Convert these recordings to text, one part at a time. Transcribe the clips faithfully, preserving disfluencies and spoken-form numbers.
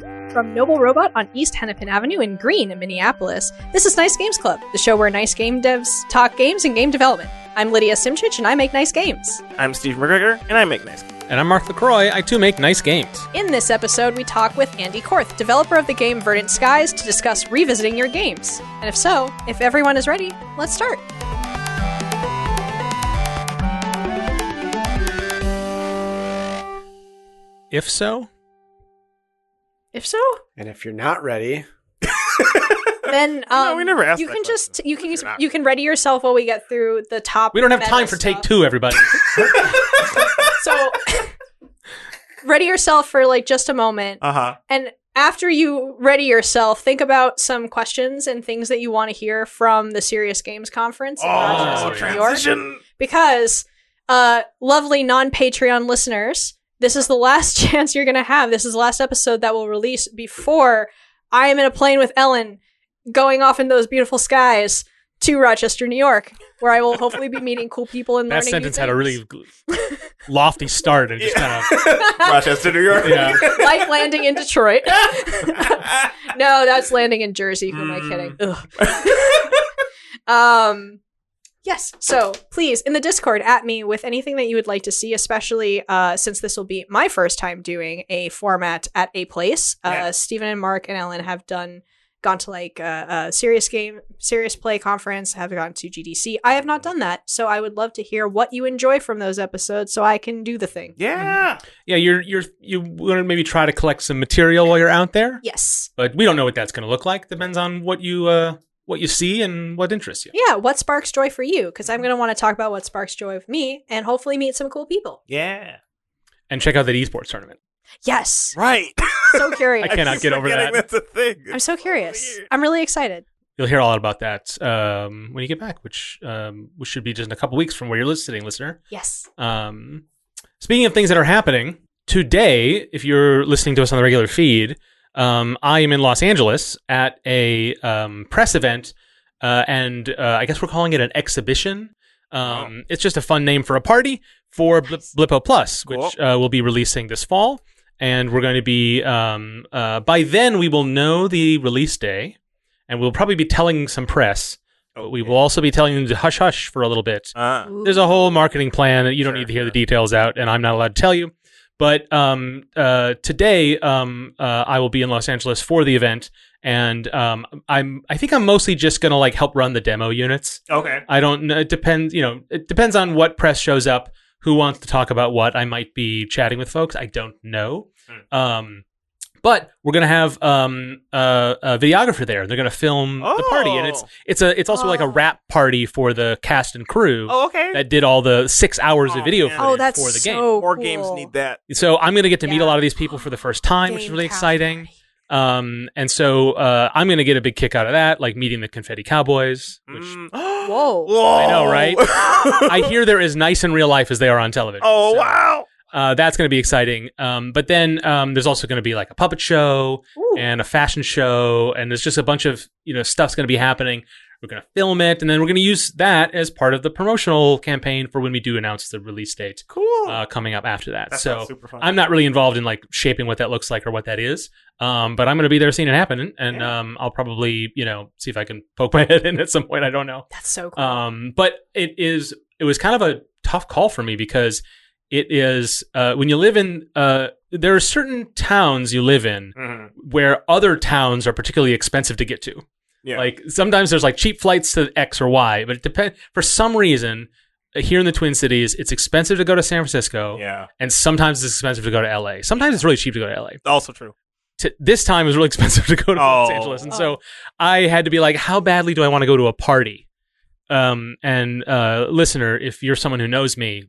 From Noble Robot on East Hennepin Avenue in Green, Minneapolis, this is Nice Games Club, the show where nice game devs talk games and game development. I'm Lydia Simchich, and I make nice games. I'm Steve McGregor, and I make nice games. And I'm Mark LaCroix. I too make nice games. In this episode, we talk with Andy Korth, developer of the game Verdant Skies, to discuss revisiting your games. And if so, if everyone is ready, let's start. If so? If so, And if you're not ready, then um, No, we never asked you that can question. just you can You're not. you can ready yourself while we get through the top. We don't have meta time for take stuff. two, everybody. So ready yourself for like just a moment, Uh-huh. and after you ready yourself, think about some questions and things that you want to hear from the Serious Games Conference in Oh, Rochester, New York. transition. Because, uh, lovely non-Patreon listeners, this is the last chance you're going to have. This is the last episode that will release before I am in a plane with Ellen going off in those beautiful skies to Rochester, New York, where I will hopefully be meeting cool people and That learning sentence new had a things. really lofty start and just kind of... Rochester, New York. Yeah. Like landing in Detroit. No, that's landing in Jersey. Who am I Mm. kidding? Ugh. um, yes. So please, in the Discord, at me with anything that you would like to see, especially uh, since this will be my first time doing a format at a place. Uh, Yeah. Stephen and Mark and Ellen have done gone to like a, a serious game, serious play conference, have gone to G D C. I have not done that, so I would love to hear what you enjoy from those episodes, so I can do the thing. Yeah. Yeah, you're you're you want to maybe try to collect some material while you're out there, Yes. but we don't know what that's going to look like. Depends on what you uh what you see and what interests you. Yeah, what sparks joy for you? Because I'm going to want to talk about what sparks joy with me and hopefully meet some cool people. Yeah. And check out that esports tournament. Yes. Right. So curious. I cannot keep get over forgetting that. That's a thing. I'm so It's curious. weird. I'm really excited. You'll hear a lot about that um, when you get back, which um, which should be just in a couple weeks from where you're listening, listener. Yes. Um, speaking of things that are happening, today, if you're listening to us on the regular feed, um, I am in Los Angeles at a um, press event, uh, and uh, I guess we're calling it an exhibition. Um, It's just a fun name for a party for Bl- Blippo Plus, which uh, we'll be releasing this fall. And we're going to be, um, uh, by then, we will know the release day, and we'll probably be telling some press. But we will also be telling them to hush hush for a little bit. Uh, There's a whole marketing plan that you don't Sure, need to hear sure. the details out, and I'm not allowed to tell you. But um, uh, today, um, uh, I will be in Los Angeles for the event, and um, I'm I think I'm mostly just gonna like help run the demo units. okay. I don't know. It depends. You know, it depends on what press shows up, who wants to talk about what. I might be chatting with folks. I don't know. Hmm. Um, but we're gonna have um, uh, a videographer there. They're gonna film the party, and it's Oh. it's a it's also like a Oh. wrap party for the cast and crew Oh, okay. that did all the six hours Oh, of video man. footage Oh, that's for the game. so More cool. games need that. So I'm going to get to meet Yeah. a lot of these people for the first time, which is Game really cast exciting. party. Um, and so uh, I'm going to get a big kick out of that, like meeting the Confetti Cowboys, which Mm. Whoa. Whoa. I know, right? I hear they're as nice in real life as they are on television. Oh, So, wow. Uh, that's going to be exciting. Um, but then um, there's also going to be like a puppet show Ooh. and a fashion show, and there's just a bunch of you know stuff's going to be happening. We're going to film it, and then we're going to use that as part of the promotional campaign for when we do announce the release date Cool. uh, coming up after that. That so sounds super fun. I'm not really involved in like shaping what that looks like or what that is, um, but I'm going to be there seeing it happen, and Yeah. um, I'll probably you know see if I can poke my head in at some point. I don't know. That's so cool. Um, but it is it was kind of a tough call for me because it is uh, when you live in uh, there are certain towns you live in Mhm. where other towns are particularly expensive to get to. Yeah. Like sometimes there's like cheap flights to X or Y, but it depends. For some reason, uh, here in the Twin Cities, it's expensive to go to San Francisco, yeah. and sometimes it's expensive to go to L A. Sometimes it's really cheap to go to L A. Also true. To, this time it was really expensive to go to Los Oh. Angeles, and so I had to be like, how badly do I want to go to a party? Um, and uh, listener, if you're someone who knows me,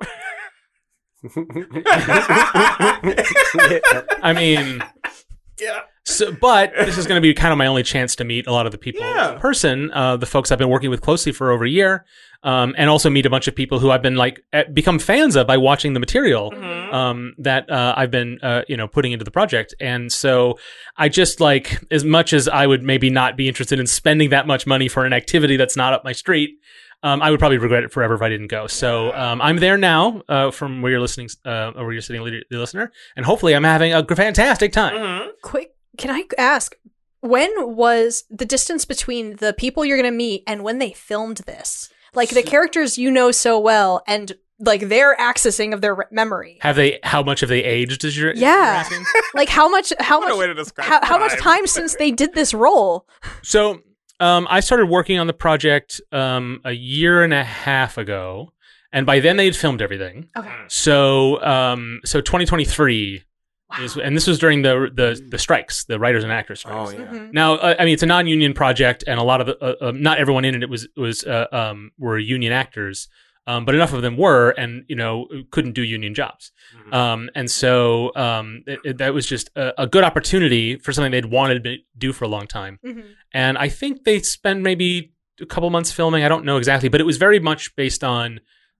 I mean. Yeah. So, but this is going to be kind of my only chance to meet a lot of the people Yeah. in person, uh, the folks I've been working with closely for over a year, um, and also meet a bunch of people who I've been like eh, become fans of by watching the material Mhm. um, that uh, I've been uh, you know putting into the project. And so I just like, as much as I would maybe not be interested in spending that much money for an activity that's not up my street, Um, I would probably regret it forever if I didn't go. So um, I'm there now uh, from where you're listening, uh, or where you're sitting, the listener, and hopefully I'm having a fantastic time. Mhm. Quick Can I ask, when was the distance between the people you're going to meet and when they filmed this? Like the characters you know so well and like their accessing of their re- memory. Have they? How much have they aged? Is your Yeah. you're asking? Like how much? How What a way much? to describe How, how much time. time since they did this role? So um, I started working on the project um, a year and a half ago, and by then they had filmed everything. Okay. So um, so twenty twenty-three is, and this was during the the the strikes, the writers and actors strikes. Oh yeah. Mhm. Now, uh, I mean, it's a non-union project, and a lot of the, uh, uh, not everyone in it was was uh, um, were union actors, um, but enough of them were, and you know, couldn't do union jobs, Mhm. um, and so um, it, it, that was just a, a good opportunity for something they'd wanted to do for a long time. Mhm. And I think they spent maybe a couple months filming. I don't know exactly, but it was very much based on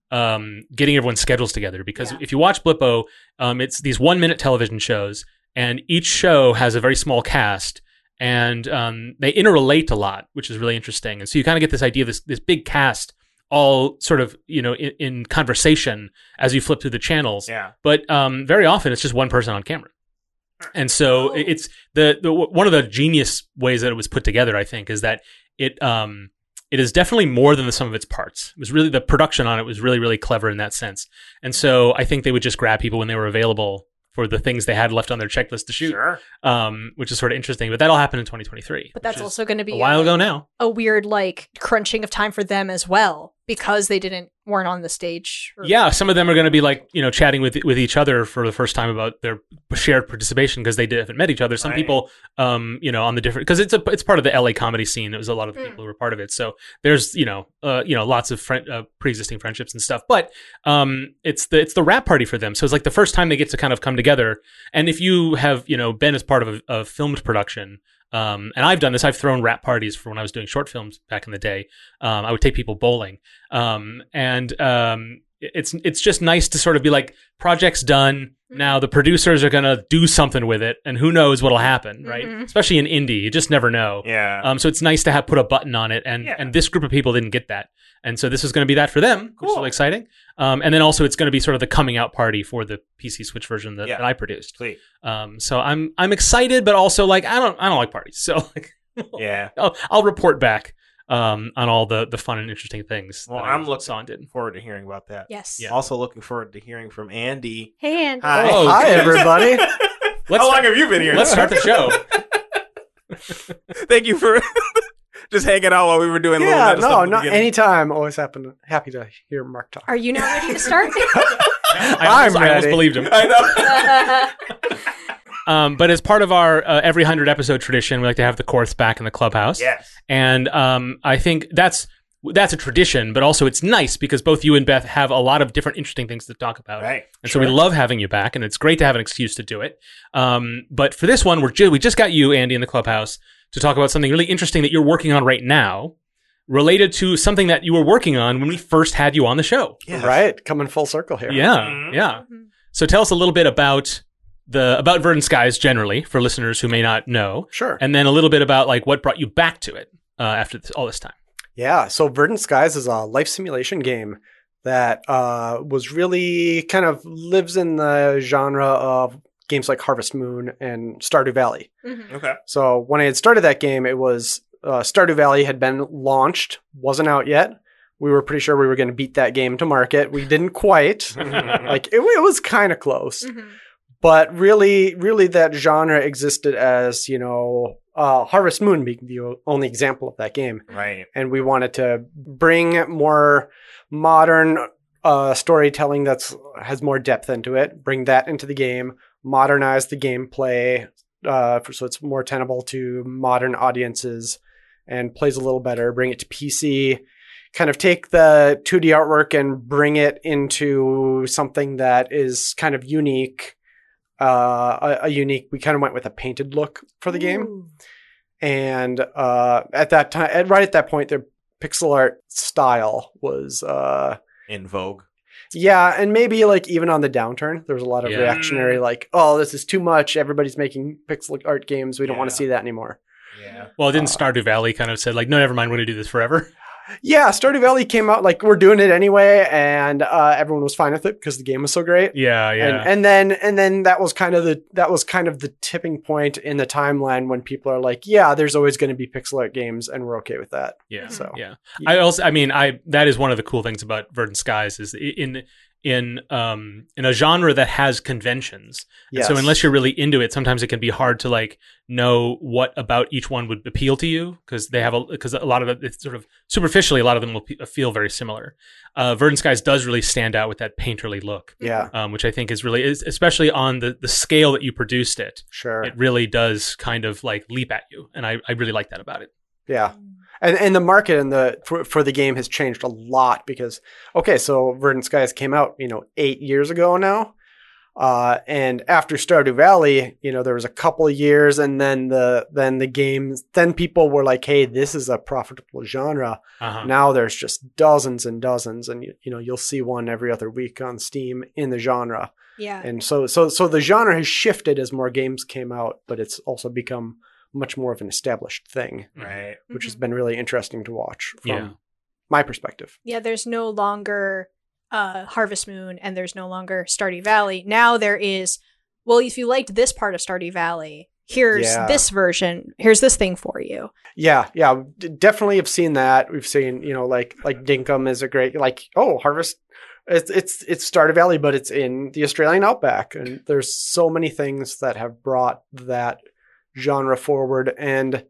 um, getting everyone's schedules together. Because Yeah. if you watch Blippo, um, it's these one-minute television shows, and each show has a very small cast, and um, they interrelate a lot, which is really interesting. And so you kind of get this idea of this this big cast all sort of you know in, in conversation as you flip through the channels. Yeah. But um, very often it's just one person on camera. And so Oh. it's the, the one of the genius ways that it was put together, I think, is that it um it is definitely more than the sum of its parts. It was really the production on it was really really clever in that sense. And so I think they would just grab people when they were available for the things they had left on their checklist to shoot, Sure. um, which is sort of interesting. But that all happened in twenty twenty-three. But that's which is also going to be a while a, ago now. a weird like crunching of time for them as well because they didn't weren't on the stage. or- Yeah, some of them are going to be like you know chatting with with each other for the first time about their shared participation because they haven't met each other. Some Right. people, um, you know, on the different because it's a it's part of the L A comedy scene. It was a lot of the Mm. people who were part of it. So there's you know uh, you know lots of friend, uh, pre-existing friendships and stuff. But um, it's the it's the rap party for them. So it's like the first time they get to kind of come together. And if you have you know been as part of a, a filmed production. Um, and I've done this. I've thrown rap parties for when I was doing short films back in the day. Um, I would take people bowling, um, and um, it's it's just nice to sort of be like, project's done. Now the producers are gonna do something with it, and who knows what'll happen, right? Mhm. Especially in indie, you just never know. Yeah. Um, so it's nice to have put a button on it, and Yeah. and this group of people didn't get that, and so this is going to be that for them, which is Cool. really exciting. Um, and then also it's going to be sort of the coming out party for the P C Switch version that, Yeah. that I produced. Sweet. Um, so I'm I'm excited, but also like I don't I don't like parties, so like. Yeah. I'll, I'll report back um, on all the, the fun and interesting things. Well, that I I'm looking saw and did. forward to hearing about that. Yes. Yeah. Also looking forward to hearing from Andy. Hey, Andy. Hi. Oh, Hi, good. everybody. Let's How long start- have you been here? Let's start the show. Thank you for just hanging out while we were doing little Yeah, meta stuff no, at the not beginning. anytime. Always happen, happy to hear Mark talk. Are you not ready to start? I almost, I'm I almost ready. believed him. I know. Um, but as part of our uh, every hundred episode tradition, we like to have the Korths back in the clubhouse. Yes. And um, I think that's that's a tradition, but also it's nice because both you and Beth have a lot of different interesting things to talk about. Right. And so we love having you back, and it's great to have an excuse to do it. Um, but for this one, we're ju- we just got you, Andy, in the clubhouse to talk about something really interesting that you're working on right now, related to something that you were working on when we first had you on the show. Yes. Right, coming full circle here. Yeah, Mhm. yeah. So tell us a little bit about the about Verdant Skies generally for listeners who may not know, Sure. and then a little bit about like what brought you back to it uh, after this, all this time. Yeah, so Verdant Skies is a life simulation game that uh, was really kind of lives in the genre of games like Harvest Moon and Stardew Valley. Mhm. Okay. So when I had started that game, it was uh, Stardew Valley had been launched, wasn't out yet. We were pretty sure we were going to beat that game to market. We didn't quite. like it, it was kind of close. Mhm. But really, really, that genre existed as, you know, uh, Harvest Moon being the only example of that game. Right. And we wanted to bring more modern uh, storytelling that's has more depth into it, bring that into the game, modernize the gameplay uh, for, so it's more tenable to modern audiences and plays a little better, bring it to P C, kind of take the two D artwork and bring it into something that is kind of unique. Uh, a, a unique, we kind of went with a painted look for the game. Ooh. And uh, at that time, at, right at that point, their pixel art style was, uh, In vogue. yeah, and maybe like even on the downturn, there was a lot of Yeah. reactionary, like, oh, this is too much. Everybody's making pixel art games. We don't want Yeah. to see that anymore. Yeah. Well, didn't Uh, Stardew Valley kind of said like, no, never mind, we're going to do this forever? Yeah, Stardew Valley came out like we're doing it anyway, and uh, everyone was fine with it because the game was so great. Yeah, yeah. And, and then and then that was kind of the that was kind of the tipping point in the timeline when people are like, yeah, there's always going to be pixel art games, and we're okay with that. yeah. So Yeah. I also, I mean, I that is one of the cool things about Verdant Skies is in in um in a genre that has conventions. And yes. so unless you're really into it, sometimes it can be hard to like know what about each one would appeal to you because they have a because a lot of it, it's sort of superficially a lot of them will p- feel very similar. Uh, Verdant Skies does really stand out with that painterly look, yeah, um, which I think is really is, especially on the the scale that you produced it. sure, It really does kind of like leap at you, and I I really like that about it. yeah. And and the market and the for, for the game has changed a lot because okay, so Verdant Skies came out, you know, eight years ago now. Uh, and after Stardew Valley, you know, there was a couple of years and then the then the games then people were like, hey, this is a profitable genre. Uh-huh. Now there's just dozens and dozens and you, you know, you'll see one every other week on Steam in the genre. Yeah. And so so so the genre has shifted as more games came out, but it's also become much more of an established thing, Right. which has been really interesting to watch from Yeah. my perspective. Yeah, there's no longer uh, Harvest Moon and there's no longer Stardew Valley. Now there is, well, if you liked this part of Stardew Valley, here's Yeah. this version. Here's this thing for you. Yeah, yeah, d- definitely have seen that. We've seen, you know, like like Dinkum is a great like oh Harvest. It's it's it's Stardew Valley, but it's in the Australian outback, and there's so many things that have brought that genre forward, and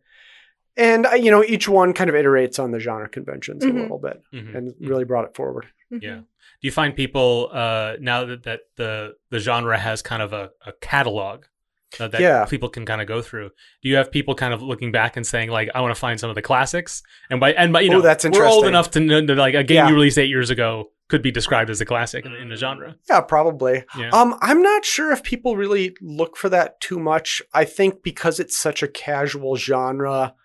and uh, you know each one kind of iterates on the genre conventions Mhm. a little bit, Mhm. and really brought it forward. Yeah. Do you find people uh, now that, that the the genre has kind of a, a catalog uh, that Yeah. people can kind of go through? Do you have people kind of looking back and saying like, I want to find some of the classics? And by and by you Oh, know, that's we're old interesting. enough to know that like a game Yeah. you released eight years ago could be described as a classic in, in the genre. Yeah, probably. Yeah. Um, I'm not sure if people really look for that too much. I think because it's such a casual genre,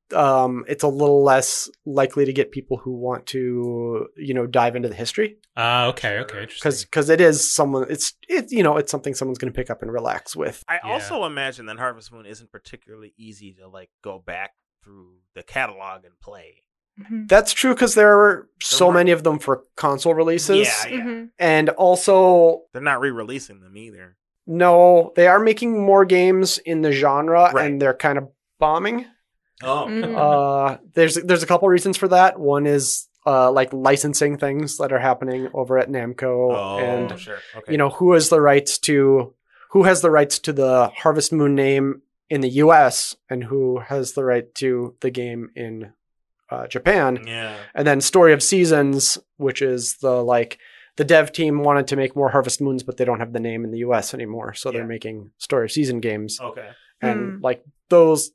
um, it's a little less likely to get people who want to, you know, dive into the history. Ah, okay, okay, Because interesting. because it is someone, it's it you know, it's something someone's going to pick up and relax with. I Yeah. also imagine that Harvest Moon isn't particularly easy to like go back through the catalog and play. Mhm. That's true because there are so were- many of them for console releases, Yeah, yeah. Mhm. and also They're not re-releasing them either. no, they are making more games in the genre, Right. and they're kind of bombing. Oh, Mm. Uh, there's there's a couple reasons for that. One is uh, like licensing things that are happening over at Namco, oh, and sure. Okay. you know who has the rights to who has the rights to the Harvest Moon name in the U S and who has the right to the game in uh, Japan. Yeah. And then Story of Seasons, which is the like the dev team wanted to make more Harvest Moons, but they don't have the name in the U S anymore, so they're Yeah. making Story of Season games, Okay. and Hmm. like those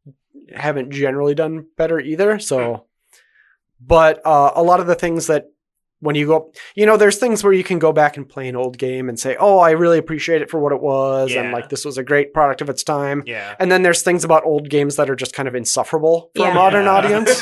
haven't generally done better either. So, but uh, a lot of the things that when you go, you know, there's things where you can go back and play an old game and say, oh, I really appreciate it for what it was, and Yeah. like this was a great product of its time. Yeah. And then there's things about old games that are just kind of insufferable for Yeah. a modern Yeah. audience.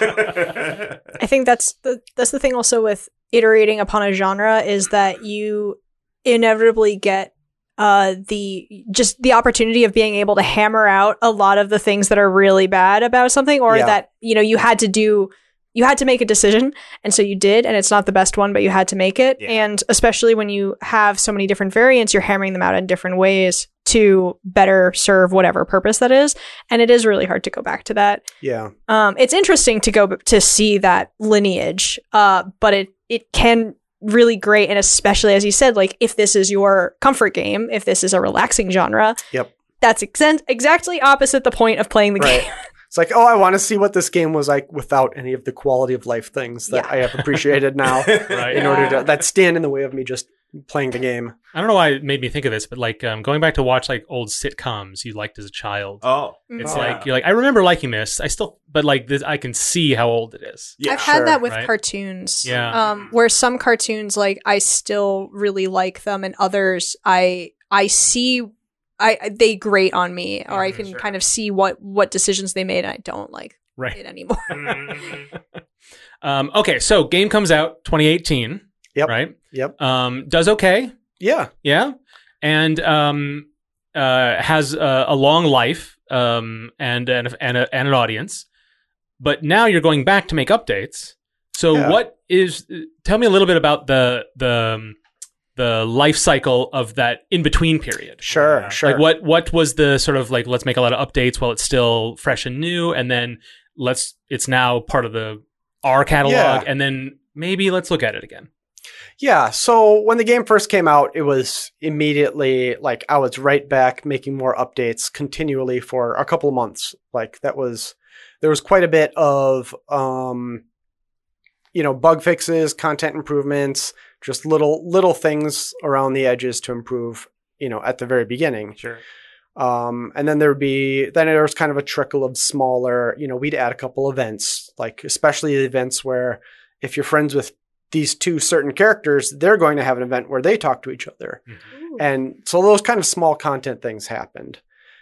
I think that's the that's the thing also with iterating upon a genre is that you inevitably get uh the just the opportunity of being able to hammer out a lot of the things that are really bad about something, or Yeah. that you know you had to do you had to make a decision, and so you did, and it's not the best one, but you had to make it. Yeah. And especially when you have so many different variants, you're hammering them out in different ways to better serve whatever purpose that is, and it is really hard to go back to that. Yeah. Um, it's interesting to go b- to see that lineage, uh, but it it can really great, and especially as you said, like if this is your comfort game, if this is a relaxing genre, Yep. that's ex- exactly opposite the point of playing the Right. game. It's like, oh, I want to see what this game was like without any of the quality of life things that Yeah. I have appreciated now Right. in order to that stand in the way of me just playing the game. I don't know why it made me think of this, but like um, going back to watch like old sitcoms you liked as a child. Oh. It's Oh, like yeah. you're like I remember liking this. I still, but like this, I can see how old it is. Yeah. I've had sure, that with right? cartoons. Yeah. Um, where some cartoons, like I still really like them, and others, I I see, I they grate on me, or I Mhm, can sure. kind of see what what decisions they made, and I don't like Right. it anymore. Mhm. Um, okay, so game comes out twenty eighteen. Yep. Right. Yep. Um, does okay. Yeah. Yeah. And um, uh, has a, a long life um, and and and, a, and an audience. But now you're going back to make updates. So Yeah. what is? Tell me a little bit about the the um, the life cycle of that in between period. Sure, Yeah. sure. Like what what was the sort of like let's make a lot of updates while it's still fresh and new, and then let's it's now part of the our catalog, Yeah. and then maybe let's look at it again. Yeah, so when the game first came out, it was immediately like I was right back making more updates continually for a couple of months. Like that was there was quite a bit of um you know, bug fixes, content improvements, just little little things around the edges to improve, you know, at the very beginning. Sure. Um, and then there would be, then there was kind of a trickle of smaller, you know, we'd add a couple events, like especially the events where if you're friends with these two certain characters, they're going to have an event where they talk to each other. Ooh. And so those kind of small content things happened.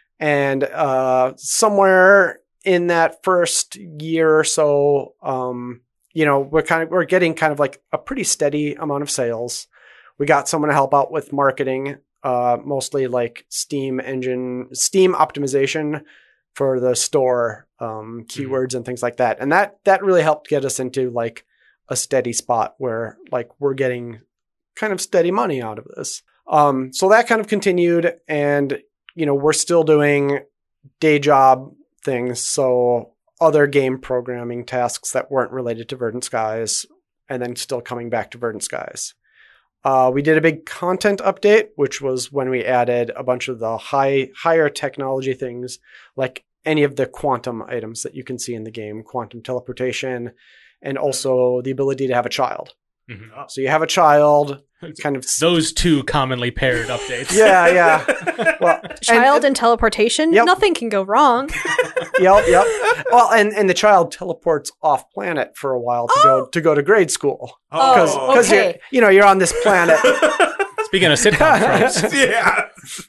And uh, somewhere in that first year or so, um, you know, we're kind of, we're getting kind of like a pretty steady amount of sales. We got someone to help out with marketing, uh, mostly like Steam engine, Steam optimization for the store, um, keywords and things like that. And that, that really helped get us into like a steady spot where like we're getting kind of steady money out of this. Um, so that kind of continued, and, you know, we're still doing day job things. So other game programming tasks that weren't related to Verdant Skies, and then still coming back to Verdant Skies. Uh, we did a big content update, which was when we added a bunch of the high, higher technology things, like any of the quantum items that you can see in the game, quantum teleportation, and also the ability to have a child. Mhm. Oh. So you have a child, kind of. Those two commonly paired updates. Yeah, yeah. Well, Child and, and, teleportation. Yep. Nothing can go wrong. yep, yep. Well, and, and the child teleports off planet for a while to go to go to grade school Oh, because Oh, because okay. you you know you're on this planet. Speaking of sitcom tropes, yeah.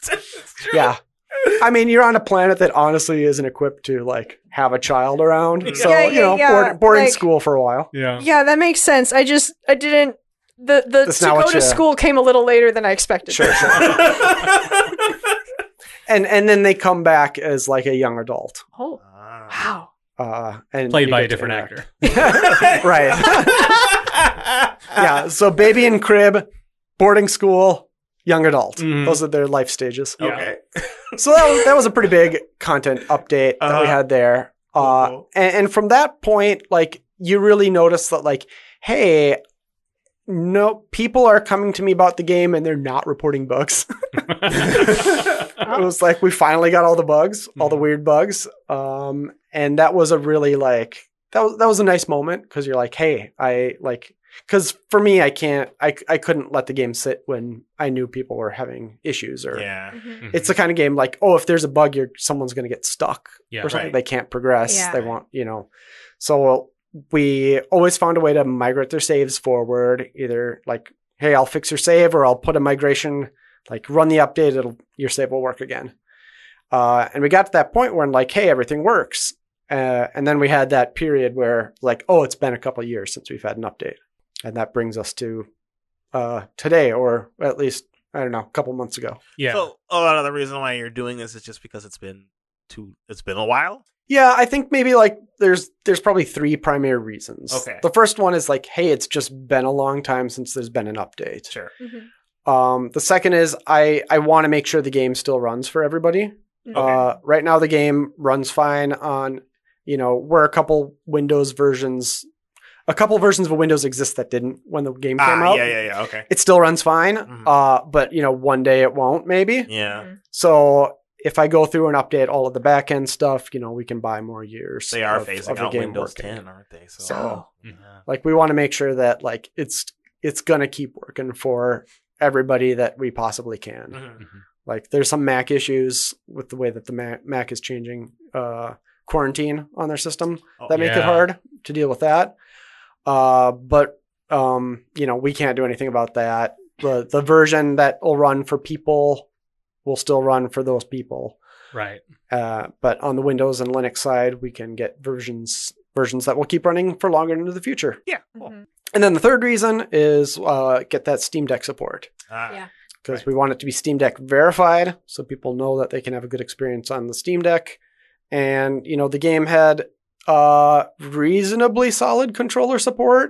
Yeah. I mean, you're on a planet that honestly isn't equipped to like have a child around. So, Yeah, you know, yeah, board, yeah. boarding Like- school for a while. yeah. Yeah, that makes sense. I just I didn't the the That's to not go what to you- school came a little later than I expected. Sure, sure. And and then they come back as like a young adult. Oh Ah. wow. Uh, and Played you by a get to different interact. actor. Right. Yeah. So baby in crib, boarding school, young adult. Mhm. Those are their life stages. Yeah. Okay. So that was, that was a pretty big content update that we Uh-huh. had there. Uh, Cool. and, and from that point, like you really notice that like, hey, no, people are coming to me about the game and they're not reporting bugs. It was like we finally got all the bugs, all the Mhm. weird bugs. Um, and that was a really like that was that was a nice moment because you're like, hey, I like because for me, I can't, I I couldn't let the game sit when I knew people were having issues or. Yeah. Mhm. It's the kind of game like, oh, if there's a bug, you're someone's going to get stuck Yeah, or something. right. They can't progress. Yeah. They want, you know. So we always found a way to migrate their saves forward. Either like, hey, I'll fix your save, or I'll put a migration, like run the update. It'll your save will work again. Uh, and we got to that point where like, hey, everything works. Uh, and then we had that period where like, oh, it's been a couple of years since we've had an update, and that brings us to uh, today, or at least I don't know, a couple months ago. Yeah. So a lot of the reason why you're doing this is just because it's been too. It's been a while. Yeah, I think maybe like there's there's probably three primary reasons. Okay. The first one is like, hey, it's just been a long time since there's been an update. Sure. Mhm. Um, the second is I I want to make sure the game still runs for everybody. Okay. Uh, right now the game runs fine on, you know, where a couple Windows versions, a couple versions of Windows exist that didn't when the game came Ah, out. yeah, yeah, yeah. Okay. It still runs fine. Mhm. Uh, but you know, one day it won't maybe. Yeah. Mhm. So if I go through and update all of the back end stuff, you know, we can buy more years. They are of- phasing of the out game Windows working. ten, aren't they? So, So- yeah. Like we want to make sure that like it's it's gonna keep working for everybody that we possibly can. Mhm. Like there's some Mac issues with the way that the Mac, Mac is changing uh, quarantine on their system Oh, that make it yeah. hard to deal with that. Uh, but um, you know, we can't do anything about that. The the version that will run for people will still run for those people. Right. Uh, but on the Windows and Linux side, we can get versions versions that will keep running for longer into the future. Yeah. Cool. Mhm. And then the third reason is uh, get that Steam Deck support Ah, Yeah. because Right. we want it to be Steam Deck verified, so people know that they can have a good experience on the Steam Deck. And you know, the game had uh, reasonably solid controller support,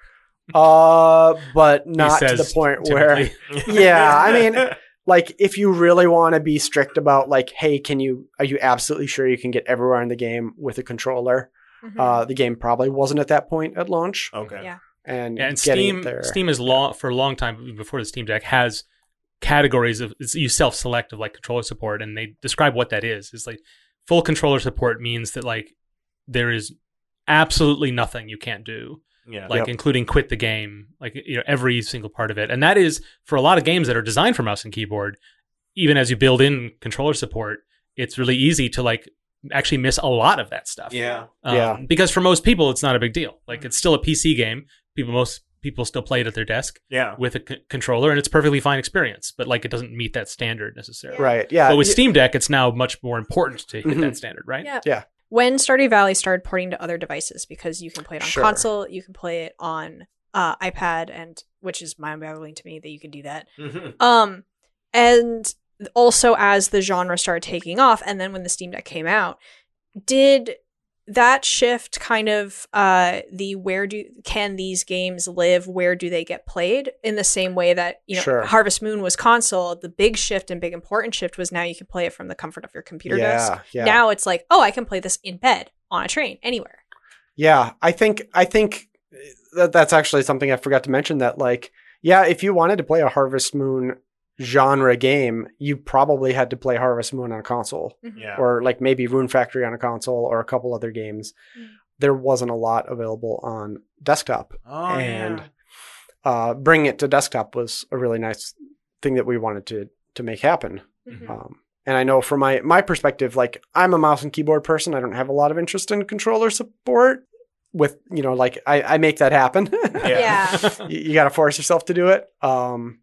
uh, but not to the says point timidly. where, yeah, I mean, like if you really want to be strict about like, hey, can you, are you absolutely sure you can get everywhere in the game with a controller? Mhm. Uh, the game probably wasn't at that point at launch. Okay. Yeah. And, Yeah, and getting Steam it there. Steam is long for a long time before the Steam Deck has categories of it's- you self select of like controller support, and they describe what that is. It's like full controller support means that like there is absolutely nothing you can't do, Yeah. like Yep. including quit the game, like you know every single part of it, and that is for a lot of games that are designed for mouse and keyboard. Even as you build in controller support, it's really easy to like actually miss a lot of that stuff. Yeah. Um, Yeah. Because for most people, it's not a big deal. Like it's still a P C game. People most people still play it at their desk Yeah. with a c- controller, and it's a perfectly fine experience. But like it doesn't meet that standard necessarily. Right. Yeah. But with y- Steam Deck, it's now much more important to hit Mhm. that standard, right? Yeah. Yeah. When Stardew Valley started porting to other devices, because you can play it on Sure. console, you can play it on uh, iPad, and which is mind-boggling to me that you can do that. Mm-hmm. Um, and also as the genre started taking off, and then when the Steam Deck came out, did that shift kind of uh, the where do can these games live? Where do they get played? In the same way that you know Sure. Harvest Moon was console, the big shift and big important shift was now you can play it from the comfort of your computer desk. yeah. Yeah. Now it's like, oh, I can play this in bed, on a train, anywhere. Yeah, I think I think that that's actually something I forgot to mention. That like, yeah, if you wanted to play a Harvest Moon genre game, you probably had to play Harvest Moon on a console, Yeah. or like maybe Rune Factory on a console, or a couple other games. Mm. There wasn't a lot available on desktop, Oh, and yeah. uh, bringing it to desktop was a really nice thing that we wanted to to make happen. Mhm. Um, and I know from my my perspective, like I'm a mouse and keyboard person. I don't have a lot of interest in controller support. With you know, like I, I make that happen. Yeah. you, you got to force yourself to do it. Um,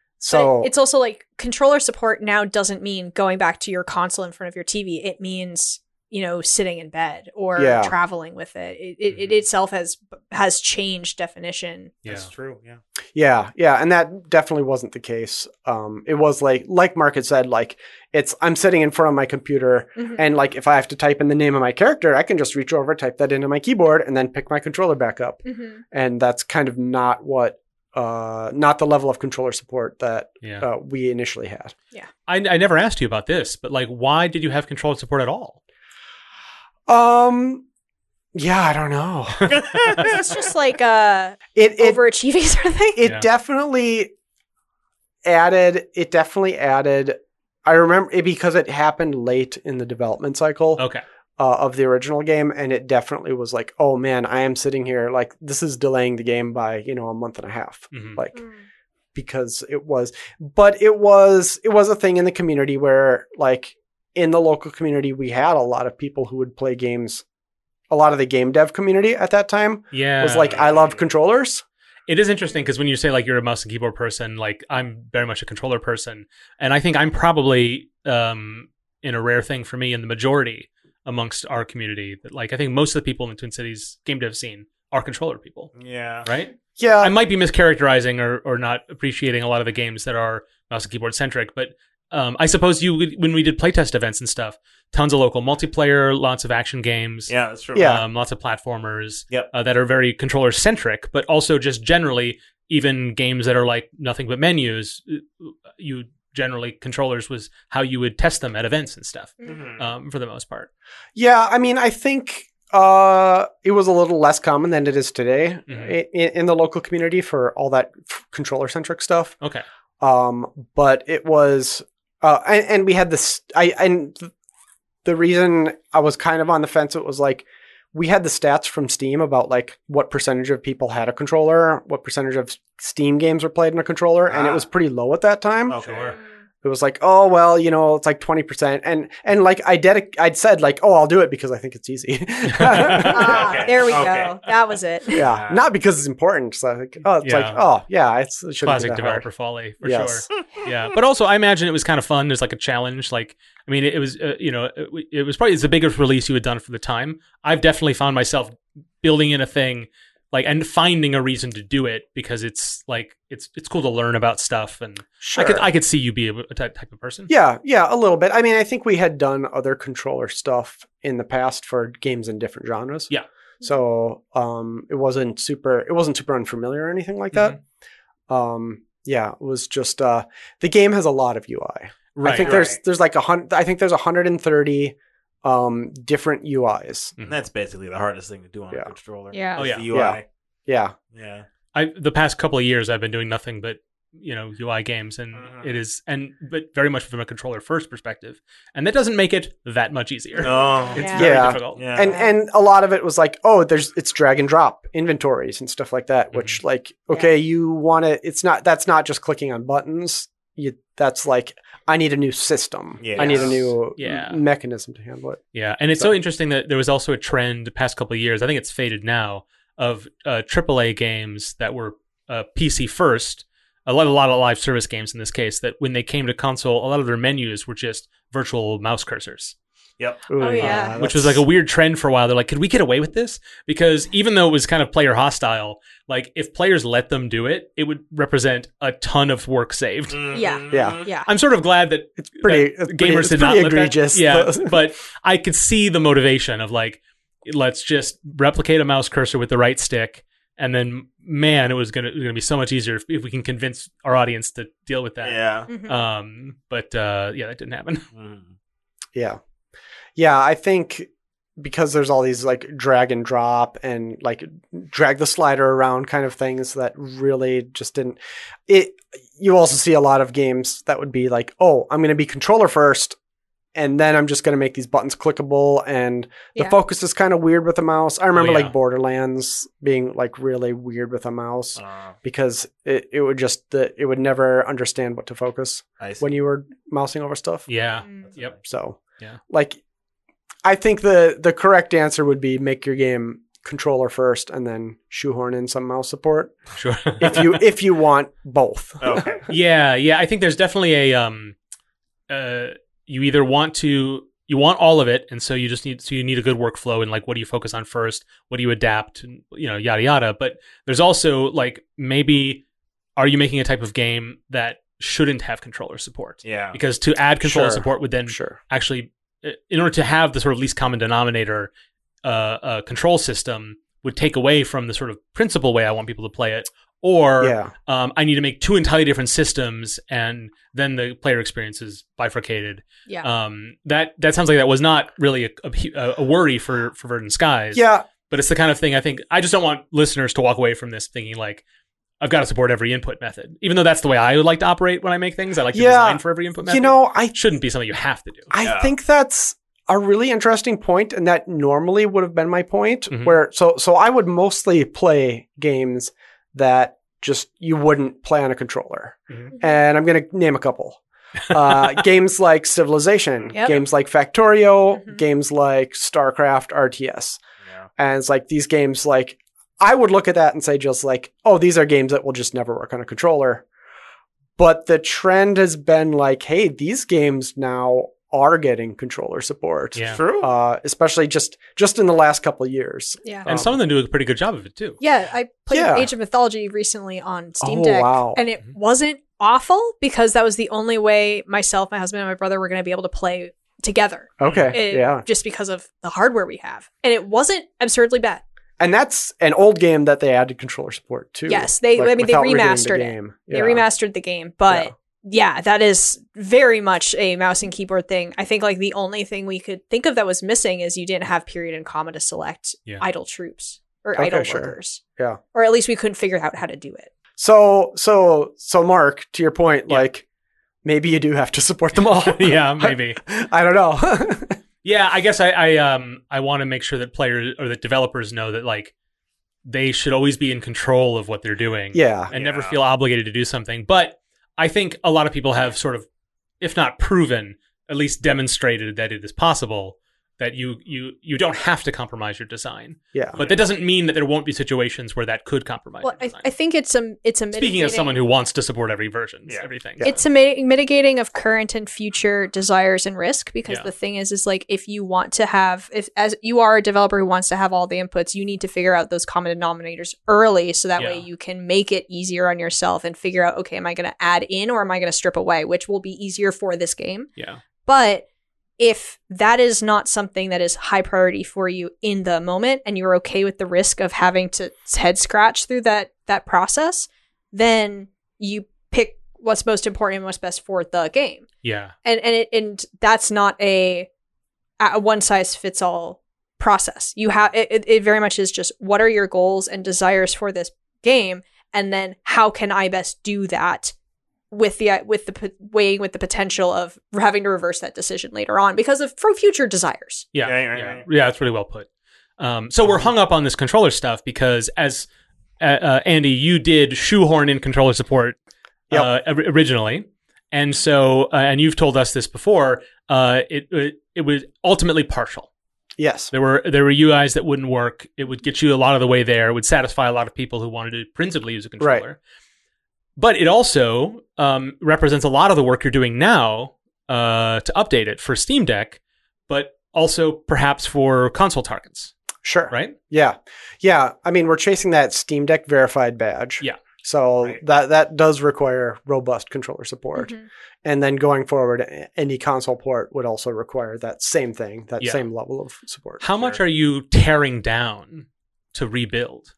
so But it's also like controller support now doesn't mean going back to your console in front of your T V. It means, you know, sitting in bed or Yeah. traveling with it. It, it, it Mhm. itself has has changed definition. Yeah. That's true. Yeah. yeah, yeah, and that definitely wasn't the case. Um, it was like like Mark had said, like it's I'm sitting in front of my computer. Mhm. And like, if I have to type in the name of my character, I can just reach over, type that into my keyboard, and then pick my controller back up. Mhm. And that's kind of not what, uh, not the level of controller support that Yeah. uh, we initially had. I, I never asked you about this, but like, why did you have controller support at all? Um, yeah, I don't know. Is this just like uh, It it overachieving sort of thing? it Yeah. definitely added. It definitely added. I remember it because it happened late in the development cycle. Okay. Uh, of the original game, and it definitely was like, oh man, I am sitting here like this is delaying the game by you know a month and a half, Mhm. like Mm. because it was, but it was it was a thing in the community where like in the local community we had a lot of people who would play games. A lot of the game dev community at that time Yeah. was like, I love controllers. It is interesting because when you say like you're a mouse and keyboard person, like I'm very much a controller person, and I think I'm probably um, in a rare thing for me in the majority amongst our community. That like I think most of the people in the Twin Cities game dev scene are controller people, Yeah. right? Yeah, I might be mischaracterizing or or not appreciating a lot of the games that are mouse and keyboard centric, but um, I suppose you would- when we did playtest events and stuff, tons of local multiplayer, lots of action games. Yeah. That's true. Yeah. Um, lots of platformers Yep. uh, that are very controller centric, but also just generally even games that are like nothing but menus. You generally controllers was how you would test them at events and stuff Mhm. um, for the most part. yeah. I mean, I think uh, it was a little less common than it is today Mhm. i- in, in the local community for all that controller centric stuff. Okay. Um, but it was, uh, and, and we had this, I, and th- the reason I was kind of on the fence, it was like, we had the stats from Steam about like what percentage of people had a controller, what percentage of Steam games were played in a controller. And it Ah. was pretty low at that time. Okay. Sure. It was like, oh, well, you know, it's like twenty percent. And, and like I dedic- I'd said like, oh, I'll do it because I think it's easy. Ah, Okay, there we okay. go. That was it. yeah. Not because it's important. So like, oh, it's Yeah. like, oh yeah, it's, it shouldn't Classic be that developer hard. folly for Yes. sure. Yeah, but also I imagine it was kind of fun. There's like a challenge. Like I mean, it, it was uh, you know it, it was probably it's the biggest release you had done for the time. I've definitely found myself building in a thing like and finding a reason to do it because it's like it's it's cool to learn about stuff, and Sure. I could I could see you be a, a type type of person. Yeah, yeah, a little bit. I mean, I think we had done other controller stuff in the past for games in different genres. Yeah. So um, it wasn't super. It wasn't super unfamiliar or anything like that. Um, yeah, it was just uh, the game has a lot of U I. Right. I think right. there's there's like a hundred. I think there's one hundred thirty um, different U Is. And that's basically the hardest thing to do on Yeah. a controller. Yeah. Oh, is yeah. The U I. Yeah, Yeah. I the past couple of years I've been doing nothing but you know U I games, and Mhm. it is and but very much from a controller first perspective, and that doesn't make it that much easier. No. It's Yeah. very Yeah. difficult. Yeah. and and a lot of it was like, oh, there's it's drag and drop inventories and stuff like that. Which like, okay, you want to. It's not. That's not just clicking on buttons. You that's like, I need a new system. I need a Yes. new Yeah. m- mechanism to handle it. Yeah, and it's so, So- interesting that there was also a trend the past couple of years. I think it's faded now of uh, triple A games that were uh, P C first. A lot, a lot of live service games in this case. That when they came to console, a lot of their menus were just virtual mouse cursors, Yep. Ooh, Oh, yeah. which was like a weird trend for a while. They're like, could we get away with this? Because even though it was kind of player hostile, like if players let them do it, it would represent a ton of work saved. Yeah. Mhm. Yeah. Yeah. I'm sort of glad that It's pretty. that It's pretty, gamers it's did not pretty let that- egregious. Yeah, but I could see the motivation of like, let's just replicate a mouse cursor with the right stick, and then man, it was gonna it was gonna be so much easier if, if we can convince our audience to deal with that. Yeah. Mhm. Um, but uh, yeah, that didn't happen. Mhm. Yeah. Yeah, I think because there's all these like drag and drop and like drag the slider around kind of things that really just didn't it you also see a lot of games that would be like, "Oh, I'm going to be controller first and then I'm just going to make these buttons clickable," and the Yeah. focus is kind of weird with a mouse. I remember yeah. like Borderlands being like really weird with a mouse Uh, because it, it would just the, it would never understand what to focus I see. when you were mousing over stuff. Yeah. Mm. Yep. So, Yeah. like, I think the the correct answer would be make your game controller first and then shoehorn in some mouse support Sure. if you if you want both. Okay. yeah, yeah. I think there's definitely a um, uh, you either want to you want all of it, and so you just need so you need a good workflow and like what do you focus on first, what do you adapt, and you know yada yada. But there's also like maybe are you making a type of game that shouldn't have controller support? Yeah. Because to add controller Sure. support would then Sure. actually, in order to have the sort of least common denominator uh, uh, control system, would take away from the sort of principal way I want people to play it. Or Yeah. um, I need to make two entirely different systems, and then the player experience is bifurcated. Yeah. Um, that that sounds like that was not really a, a, a worry for for Verdant Skies. Yeah. but it's the kind of thing I think I just don't want listeners to walk away from this thinking like I've got to support every input method, even though that's the way I would like to operate when I make things. I like to Yeah. design for every input method. You know, I It shouldn't be something you have to do. I Yeah. think that's a really interesting point, and that normally would have been my point. Mhm. Where so so I would mostly play games that just you wouldn't play on a controller, Mhm. and I'm going to name a couple. Uh, games like Civilization, Yep. games like Factorio, Mhm. games like StarCraft R T S, Yeah. and it's like these games. Like I would look at that and say just like, oh, these are games that will just never work on a controller. But the trend has been like, hey, these games now are getting controller support. Yeah. True. Uh, especially just just in the last couple of years. Yeah. And some of them do a pretty good job of it too. Yeah, I played Yeah. Age of Mythology recently on Steam Oh, Deck, wow. and it Mhm. wasn't awful because that was the only way myself, my husband, and my brother were going to be able to play together. Okay, It- yeah, just because of the hardware we have, and it wasn't absurdly bad. and that's an old game that they added controller support to. Yes, they- I mean, they without redoing the remastered it. game. They Yeah. remastered the game, but Yeah. yeah, that is very much a mouse and keyboard thing. I think like the only thing we could think of that was missing is you didn't have period and comma to select Yeah. idle troops or Okay, idle sure. workers. Yeah. Or at least we couldn't figure out how to do it. So so so Mark, to your point, Yeah. like maybe you do have to support them all. yeah, maybe. I don't know. Yeah, I guess I, I um I want to make sure that players or that developers know that like they should always be in control of what they're doing. yeah. And never Yeah. feel obligated to do something. But I think a lot of people have sort of, if not proven, at least demonstrated that it is possible that you you you don't have to compromise your design. Yeah. But that doesn't mean that there won't be situations where that could compromise Well, your I, design. I think it's a it's a Speaking mitigating, as someone who wants to support every version, Yeah. everything. Yeah. it's a mi- mitigating of current and future desires and risk, because Yeah. the thing is is like, if you want to have, if as you are a developer who wants to have all the inputs, you need to figure out those common denominators early, so that way Yeah. you can make it easier on yourself and figure out, okay, am I going to add in or am I going to strip away, which will be easier for this game. Yeah. But if that is not something that is high priority for you in the moment, and you're okay with the risk of having to head scratch through that that process, then you pick what's most important and what's best for the game. Yeah. And and it and that's not a a one size fits all process. You have it, it, it very much is just, what are your goals and desires for this game, and then how can I best do that with the with the p- weighing with the potential of having to reverse that decision later on because of for future desires. Yeah, Yeah, yeah, right, yeah, right. yeah. That's really well put. Um, so we're hung up on this controller stuff because, as uh, uh, Andy, you did shoehorn in controller support uh, or- originally, and so uh, and you've told us this before. Uh, it, it it was ultimately partial. Yes. There were there were U Is that wouldn't work. It would get you a lot of the way there. It would satisfy a lot of people who wanted to principally use a controller. Right. But it also um, represents a lot of the work you're doing now uh, to update it for Steam Deck, but also perhaps for console targets, Sure. right? Yeah. Yeah. I mean, we're chasing that Steam Deck verified badge. Yeah. So Right. that that does require robust controller support. Mhm. And then going forward, a- any console port would also require that same thing, that Yeah. same level of support. How much are you tearing down to rebuild?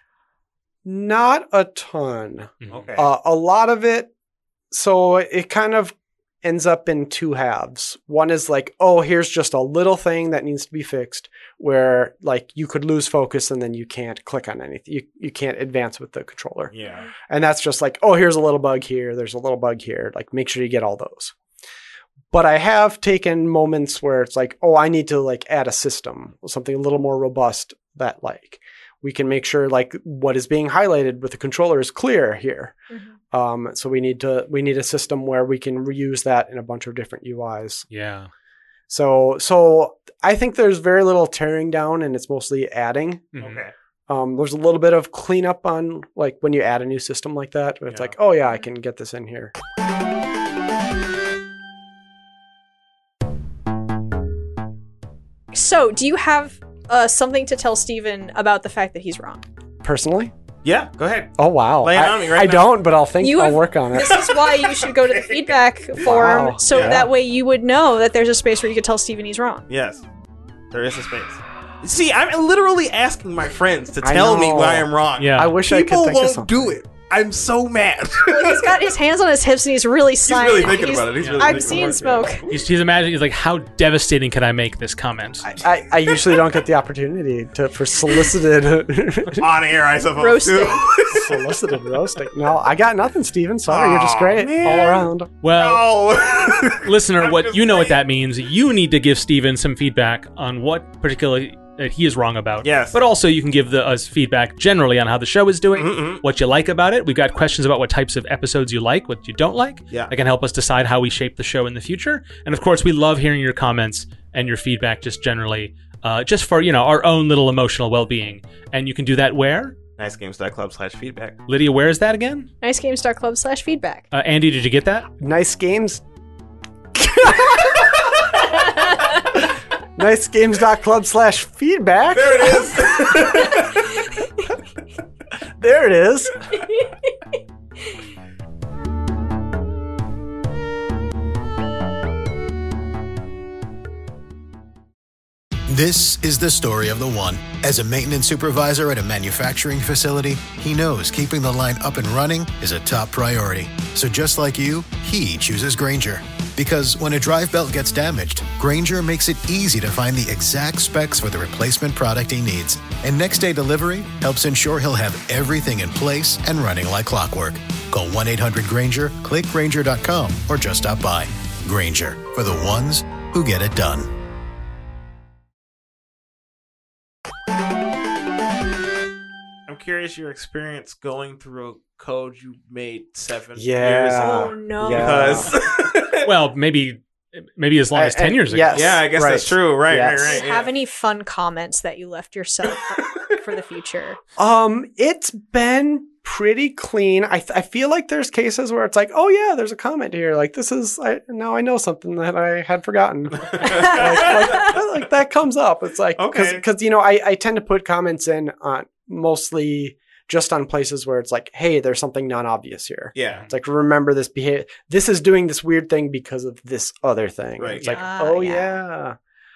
Not a ton. Mhm. Okay. Uh, a lot of it, so it kind of ends up in two halves. One is like, oh, here's just a little thing that needs to be fixed, where like you could lose focus and then you can't click on anything. You, you can't advance with the controller. yeah. And that's just like, oh, here's a little bug here. There's a little bug here. Like, make sure you get all those. But I have taken moments where it's like, oh, I need to like add a system, something a little more robust that like we can make sure like what is being highlighted with the controller is clear here. Mhm. Um, so we need to we need a system where we can reuse that in a bunch of different U Is. Yeah. So so I think there's very little tearing down, and it's mostly adding. Mhm. Okay. Um, there's a little bit of cleanup on like when you add a new system like that. Where it's Yeah. like, oh yeah, I can get this in here. So, do you have uh, something to tell Steven about the fact that he's wrong? Personally, Yeah. Go ahead. oh wow, Lay it I, on me right I now. don't, but I'll think. You I'll have- work on it. This is why you should go to the feedback forum, Wow. so Yeah. that way you would know that there's a space where you could tell Steven he's wrong. Yes. There is a space. See, I'm literally asking my friends to I tell me know. where I am wrong. Yeah. I wish I People could think of won't something. do it. I'm so mad. Well, he's got his hands on his hips and he's really He's sighing. really thinking about it. He's really I'm thinking seeing about it. smoke. He's, he's imagining, he's like, how devastating can I make this comment? I, I, I usually don't get the opportunity to for solicited On air, I suppose. Roasting. Too. solicited roasting. No, I got nothing, Steven. Sorry, you're just Aw, great man. all around. Well, Oh. listener, I'm what just you know what saying. that means. You need to give Steven some feedback on what particularly that he is wrong about. Yes. But also you can give the, us feedback generally on how the show is doing, Mhm. what you like about it. We've got questions about what types of episodes you like, what you don't like. Yeah. That can help us decide how we shape the show in the future. And of course, we love hearing your comments and your feedback just generally, uh, just for, you know, our own little emotional well-being. And you can do that where? nicegames.club slash feedback. Lydia, where is that again? nicegames.club slash feedback. Uh, Andy, did you get that? Nice games. nicegames.club slash feedback. There it is. There it is. This is the story of the one. As a maintenance supervisor at a manufacturing facility, he knows keeping the line up and running is a top priority. So just like you, he chooses Grainger. Because when a drive belt gets damaged, Grainger makes it easy to find the exact specs for the replacement product he needs. And next day delivery helps ensure he'll have everything in place and running like clockwork. Call one eight hundred Grainger, click Grainger dot com, or just stop by. Grainger, for the ones who get it done. I'm curious your experience going through a code you made seven Yeah. years Oh ago. no. Yeah. Because Well, maybe maybe as long I- as ten and- years ago. yes. Yeah, I guess Right. that's true. Right, Yes. right, Do right. you yeah. have any fun comments that you left yourself for, for the future? Um, it's been pretty clean. I th- I feel like there's cases where it's like, oh yeah, there's a comment here. Like this is I now I know something that I had forgotten. like, like, like that comes up. It's like because Okay. because you know I I tend to put comments in on mostly just on places where it's like, hey, there's something non-obvious here. Yeah. It's like, remember this behavior. This is doing this weird thing because of this other thing. Right, It's yeah. like, Ah, oh yeah.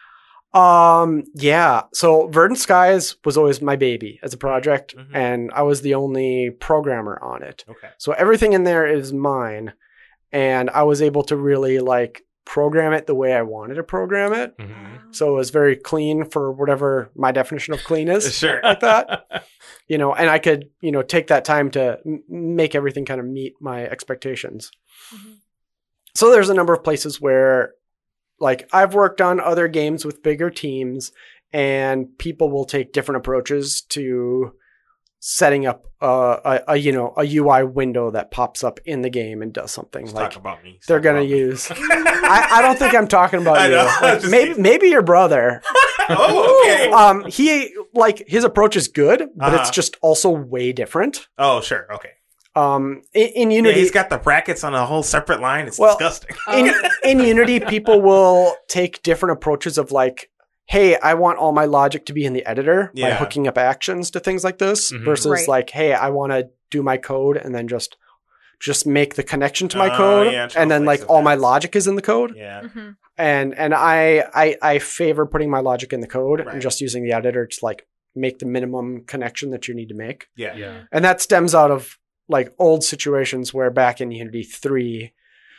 yeah. Um, yeah. So Verdant Skies was always my baby as a project, Mhm. and I was the only programmer on it. Okay. So everything in there is mine, and I was able to really like program it the way I wanted to program it. Mhm. So it was very clean for whatever my definition of clean is. Sure. Like that. You know, and I could, you know, take that time to m- make everything kind of meet my expectations. Mhm. So there's a number of places where, like, I've worked on other games with bigger teams, and people will take different approaches to setting up a, a, a you know a U I window that pops up in the game and does something. Let's like talk about me. they're Talk gonna about me. use. I, I don't think I'm talking about I you. know. Like, Just maybe teasing. maybe your brother. Oh, okay. Um, he like his approach is good, but it's Uh-huh. just also way different. Oh, sure. Okay. Um, in, in Yeah, Unity, he's got the brackets on a whole separate line. It's Well, disgusting. in, in Unity, people will take different approaches of like, hey, I want all my logic to be in the editor by Yeah. hooking up actions to things like this, Mhm. versus Right. like, hey, I want to do my code and then just just make the connection to my Oh, code, yeah, and then like snowflakes all of my that. logic is in the code. Yeah. Mhm. And and I I I favor putting my logic in the code Right. and just using the editor to like make the minimum connection that you need to make. Yeah. Yeah. And that stems out of like old situations where back in Unity three,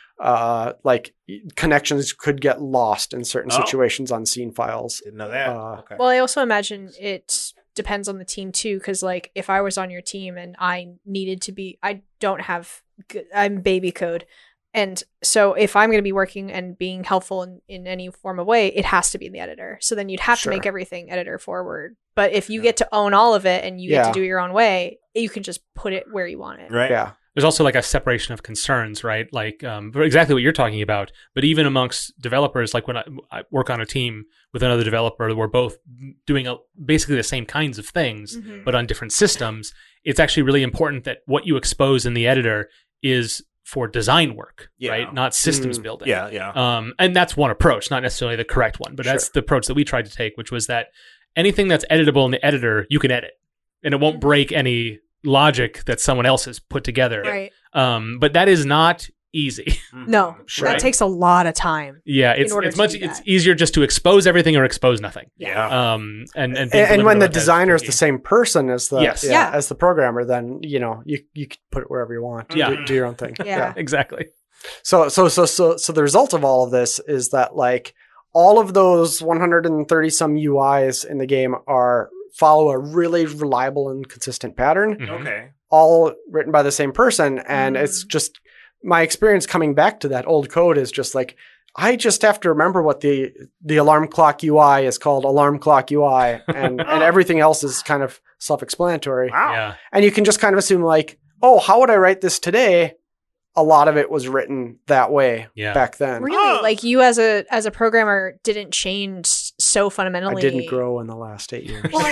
uh, like connections could get lost in certain Oh. situations on scene files. Didn't know that. Uh, okay. Well, I also imagine it depends on the team too, because like if I was on your team and I needed to be, I don't have, good, I'm baby code. And so if I'm going to be working and being helpful in, in any form of way, it has to be in the editor. So then you'd have Sure. to make everything editor forward. But if you Yeah. get to own all of it and you get Yeah. to do it your own way, you can just put it where you want it. right. Yeah. There's also like a separation of concerns, right? Like um, for exactly what you're talking about. But even amongst developers, like when I, I work on a team with another developer, we're both doing a, basically the same kinds of things, Mhm. but on different systems. It's actually really important that what you expose in the editor is for design work, Yeah. right? Not systems Mm. building. Yeah. Yeah. Um, and that's one approach, not necessarily the correct one, but that's Sure. the approach that we tried to take, which was that anything that's editable in the editor, you can edit, and it won't break any logic that someone else has put together. Right. Um, but that is not easy. Mhm. No, Sure. that takes a lot of time. yeah, it's order it's to much do it's that. easier just to expose everything or expose nothing. Yeah. Um, and and, And, being and when deliberate the about that designer is key. the same person as the Yes. yeah, Yeah. as the programmer, then you know you you can put it wherever you want. Yeah. do, do your own thing. Yeah. exactly. So so so so so the result of all of this is that like all of those one hundred thirty some U Is in the game are follow a really reliable and consistent pattern, Mhm. Okay. all written by the same person, and Mm. it's just my experience coming back to that old code is just like I just have to remember what the the alarm clock U I is called alarm clock U I, and and everything else is kind of self-explanatory. Wow. Yeah. And you can just kind of assume like, oh, how would I write this today? A lot of it was written that way Yeah. back then. Really, Oh. like you as a as a programmer didn't change so I fundamentally. didn't grow in the last eight years. Well,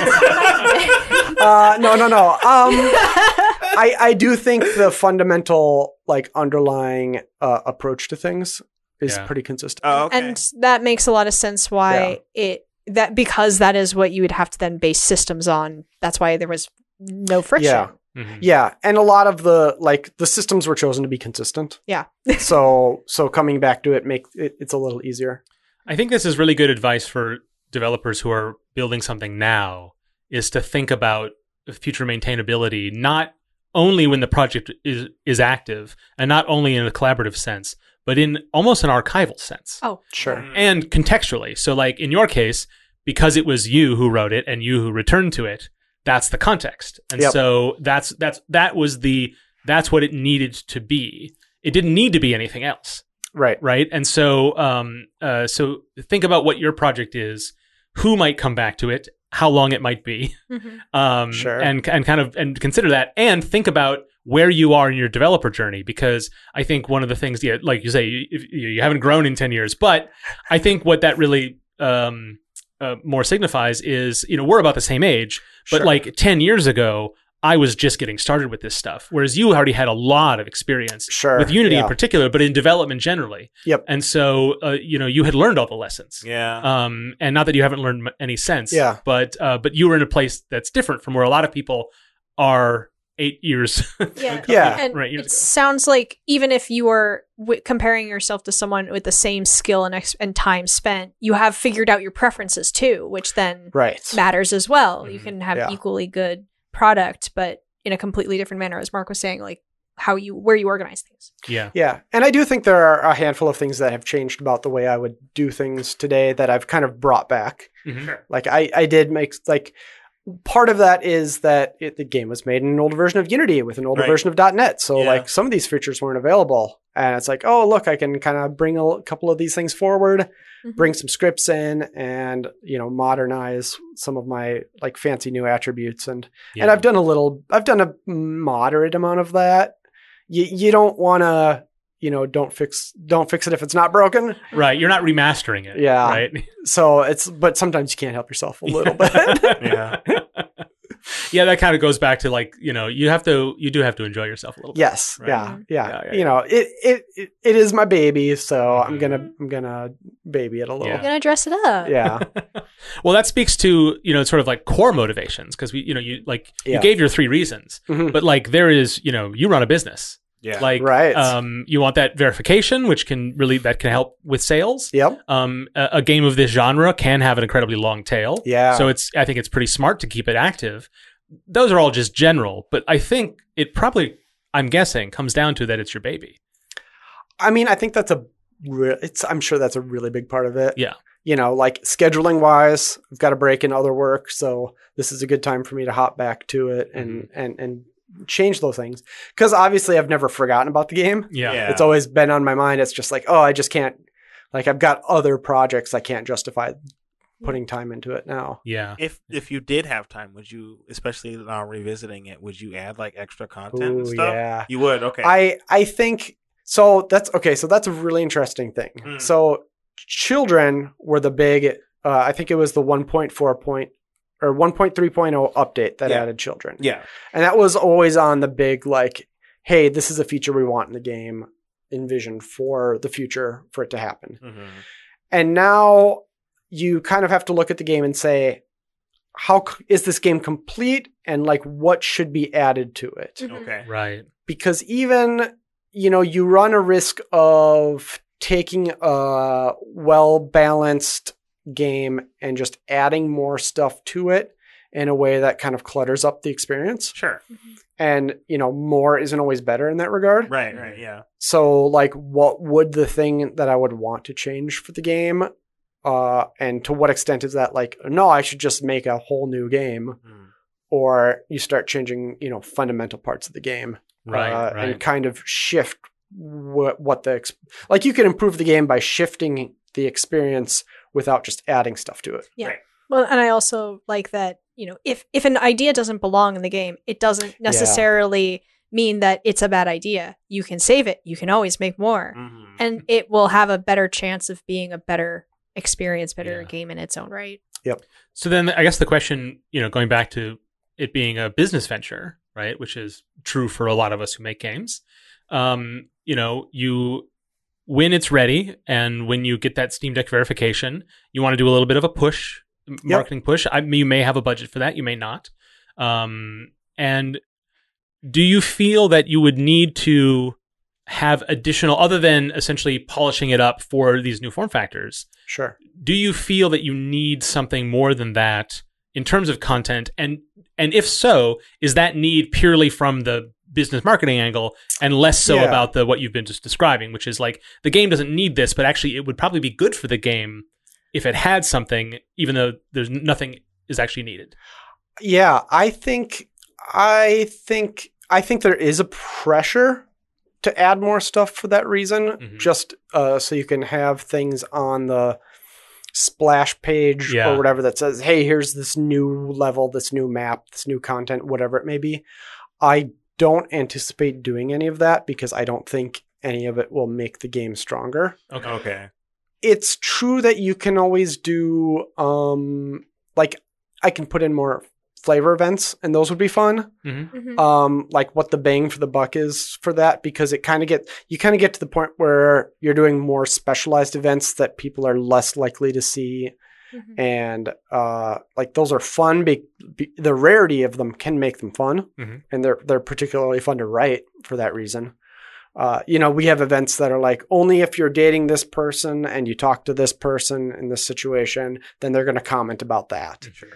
I uh, no, no, no. Um, I, I do think the fundamental, like, underlying uh, approach to things is Yeah. pretty consistent. Oh, okay. And that makes a lot of sense why it that because that is what you would have to then base systems on. That's why there was no friction. Yeah. Mhm. Yeah, and a lot of the like the systems were chosen to be consistent. Yeah. so so coming back to it make it, it's a little easier. I think this is really good advice for developers who are building something now, is to think about future maintainability, not only when the project is is active and not only in a collaborative sense, but in almost an archival sense. Oh, Sure. Mhm. And contextually. So like in your case, because it was you who wrote it and you who returned to it, that's the context. And Yep. so that's that's that was the that's what it needed to be. It didn't need to be anything else. Right. Right. And so, um, uh, so think about what your project is, who might come back to it, how long it might be, mhm. um, Sure. and and kind of and consider that, and think about where you are in your developer journey, because I think one of the things, yeah, like you say, you, if, you haven't grown in ten years, but I think what that really um, uh, more signifies is, you know, we're about the same age, but Sure. like ten years ago, I was just getting started with this stuff, whereas you already had a lot of experience Sure, with Unity yeah. in particular, but in development generally. Yep. And so, uh, you know, you had learned all the lessons. Yeah. Um, and not that you haven't learned m- any since. Yeah. But uh, but you were in a place that's different from where a lot of people are eight years. Yeah. Yeah. And Right, years it ago. sounds like even if you were w- comparing yourself to someone with the same skill and, ex- and time spent, you have figured out your preferences too, which then Right. matters as well. You Mhm. can have Yeah. equally good product, but in a completely different manner, as Mark was saying, like how you where you organize things. Yeah. Yeah. And I do think there are a handful of things that have changed about the way I would do things today that I've kind of brought back. Mhm. Like I, I did make like part of that is that it, the game was made in an older version of Unity with an older Right. version of .dot net. So Yeah. like some of these features weren't available. And it's like, oh, look, I can kind of bring a l- couple of these things forward, Mhm. bring some scripts in and, you know, modernize some of my like fancy new attributes. And, Yeah. and I've done a little, I've done a moderate amount of that. You, you don't want to, you know, don't fix, don't fix it if it's not broken. Right. You're not remastering it. Yeah. Right. So it's, but sometimes you can't help yourself a little bit. Yeah. Yeah, that kind of goes back to like, you know, you have to, you do have to enjoy yourself a little bit. Yes. Right. Yeah, Mhm. yeah. Yeah, yeah, You know, it, it it it is my baby, so I'm Mhm. gonna I'm gonna baby it a little. You're Yeah. gonna dress it up. Yeah. Well, that speaks to, you know, sort of like core motivations, because we, you know, you like, you Yeah. gave your three reasons, Mhm. but like there is, you know, you run a business. Yeah. Like, Right. um, you want that verification, which can really, that can help with sales. Yep. Um, a, a game of this genre can have an incredibly long tail. Yeah. So it's, I think it's pretty smart to keep it active. Those are all just general, but I think it probably, I'm guessing, comes down to that it's your baby. I mean, I think that's a re- it's I'm sure that's a really big part of it. Yeah. You know, like scheduling wise, I've got a break in other work, so this is a good time for me to hop back to it and Mm-hmm. and and change those things. Because obviously, I've never forgotten about the game. Yeah. Yeah. It's always been on my mind. It's just like, oh, I just can't. Like, I've got other projects I can't justify putting time into it now. Yeah. If if you did have time, would you, especially now revisiting it, would you add like extra content and Ooh, stuff? yeah. You would. Okay. I I think so. That's okay. So that's a really interesting thing. Mm. So children were the big. Uh, I think it was the one point four point or one point three point oh update that Yeah. added children. yeah. And that was always on the big like, hey, this is a feature we want in the game, envision for the future for it to happen. hmm And now you kind of have to look at the game and say, how c- is this game complete, and like what should be added to it? Mhm. Okay. Right. Because even, you know, you run a risk of taking a well balanced game and just adding more stuff to it in a way that kind of clutters up the experience. Sure. And, you know, more isn't always better in that regard. Right. Right. Yeah. So, like, what would the thing that I would want to change for the game? Uh, and to what extent is that like, no, I should just make a whole new game, Mm. or you start changing, you know, fundamental parts of the game, Right. uh, right. and kind of shift what what the ex- like you can improve the game by shifting the experience without just adding stuff to it. Yeah. Right. Well, and I also like that, you know, if if an idea doesn't belong in the game, it doesn't necessarily mean that it's a bad idea. You can save it. You can always make more. Mhm. And it will have a better chance of being a better experience, better Yeah. game in its own right. So then I guess the question, you know, going back to it being a business venture, right, which is true for a lot of us who make games, um, you know, you when it's ready and when you get that Steam Deck verification, you want to do a little bit of a push, m- marketing push. I, you may have a budget for that, you may not. Um, and do you feel that you would need to have additional, other than essentially polishing it up for these new form factors, Sure. do you feel that you need something more than that in terms of content? And and if so, is that need purely from the business marketing angle and less so Yeah. about the what you've been just describing, which is like the game doesn't need this, but actually it would probably be good for the game if it had something, even though there's nothing is actually needed. Yeah, I think I think I think there is a pressure to add more stuff for that reason, Mhm. just uh, so you can have things on the splash page Yeah. or whatever that says, "Hey, here's this new level, this new map, this new content, whatever it may be." I don't anticipate doing any of that because I don't think any of it will make the game stronger. Okay. Okay. It's true that you can always do, um, like, I can put in more flavor events, and those would be fun. Mm-hmm. Mhm. Um, like what the bang for the buck is for that, because it kind of get you kind of get to the point where you're doing more specialized events that people are less likely to see, Mhm. and uh, like those are fun. Be, be, the rarity of them can make them fun, Mhm. and they're they're particularly fun to write for that reason. Uh, you know, we have events that are like only if you're dating this person and you talk to this person in this situation, then they're going to comment about that. Sure.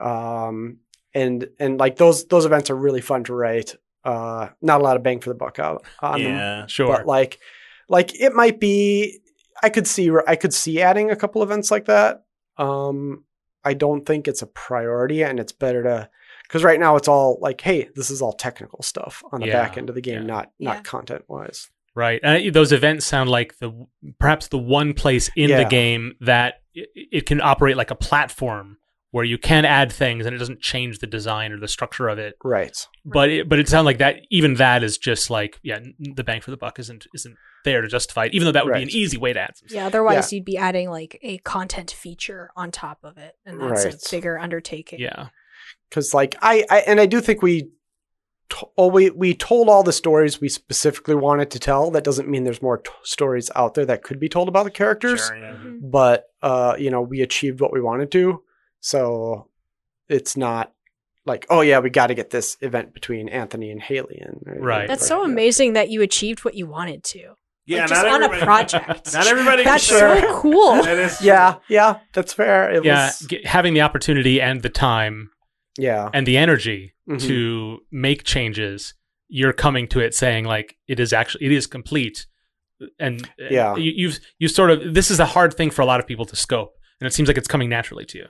Um, and and like those those events are really fun to write. Uh, not a lot of bang for the buck out on them, Yeah. Sure. but like like it might be. I could see I could see adding a couple events like that. Um, I don't think it's a priority, and it's better to. Because right now it's all like, hey, this is all technical stuff on the Yeah, back end of the game, yeah. not not Yeah. content wise. Right. And those events sound like the perhaps the one place in the Yeah. game that it, it can operate like a platform where you can add things and it doesn't change the design or the structure of it. Right. But it, but it sounds like that even that is just like yeah, the bang for the buck isn't isn't there to justify it, even though that would be Right. an easy way to add some stuff. Yeah, otherwise you'd be adding like a content feature on top of it, and that's Right. a bigger undertaking. Yeah. Because like I, I and I do think we, to, oh, we we told all the stories we specifically wanted to tell. That doesn't mean there's more t- stories out there that could be told about the characters. Sure, yeah. Mhm. But uh, you know, we achieved what we wanted to. So it's not like, oh yeah, we got to get this event between Anthony and Haley in. Right. That's Like, so yeah. amazing that you achieved what you wanted to. Yeah, Like, just not on a everybody- project. Not everybody. can That's share. so cool. That is Yeah, yeah, that's fair. It Yeah, was, g- having the opportunity and the time yeah, and the energy Mhm. to make changes, you're coming to it saying like it is actually it is complete, and uh, Yeah. you, you've you sort of this is a hard thing for a lot of people to scope, and it seems like it's coming naturally to you.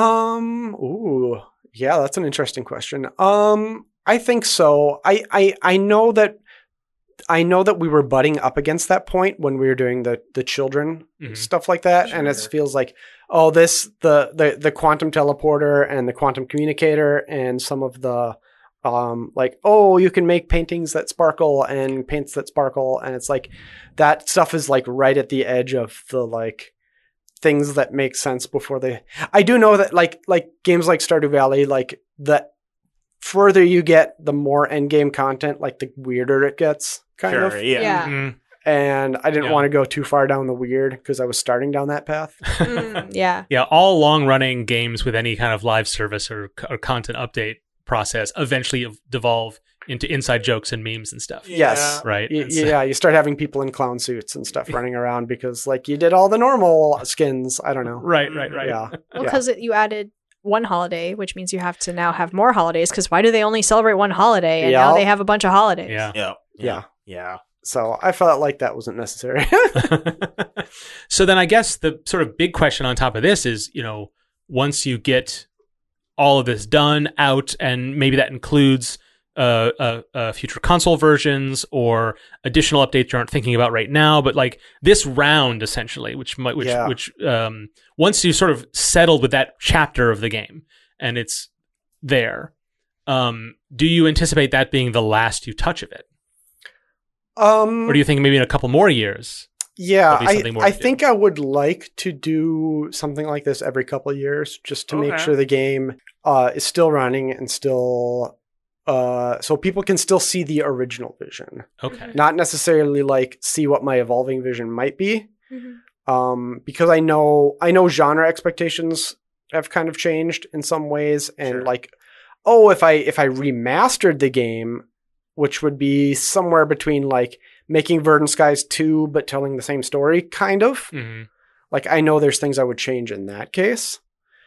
Um. Ooh. Yeah, that's an interesting question. Um. I think so. I. I. I know that. I know that we were butting up against that point when we were doing the the children Mhm. stuff like that, and it Sure. feels like, oh, this the the the quantum teleporter and the quantum communicator and some of the. Um, like, oh, you can make paintings that sparkle and paints that sparkle. And it's like, that stuff is like right at the edge of the like things that make sense before they, I do know that like, like games like Stardew Valley, like the further you get, the more end game content, like the weirder it gets kind Sure, of. yeah. Yeah. Mm. And I didn't Yeah. want to go too far down the weird because I was starting down that path. Mm, yeah. Yeah, all long-running games with any kind of live service or, or content update process eventually ev- devolve into inside jokes and memes and stuff. Yes. Right? Y- And so- yeah, you start having people in clown suits and stuff running around because like you did all the normal skins. I don't know. Right, right, right. Yeah. Well, Yeah. because you added one holiday, which means you have to now have more holidays. Because why do they only celebrate one holiday and now Yeah. they have a bunch of holidays? Yeah. Yeah. Yeah. Yeah. So I felt like that wasn't necessary. So then I guess the sort of big question on top of this is, you know, once you get all of this done out, and maybe that includes uh, uh, uh, future console versions or additional updates you aren't thinking about right now, but like this round essentially, which might, which, Yeah. which um, once you sort of settled with that chapter of the game and it's there, um, do you anticipate that being the last you touch of it? um, Or do you think maybe in a couple more years? yeah, there'll be I, something more I to do? think I would like to do something like this every couple of years just to make Okay. sure the game uh, is still running and still, uh, so people can still see the original vision. Okay. Not necessarily like see what my evolving vision might be. Mhm. Um, because I know I know genre expectations have kind of changed in some ways, and Sure. like, oh, if I if I remastered the game, which would be somewhere between like making Verdant Skies two but telling the same story, kind of. hmm Like I know there's things I would change in that case.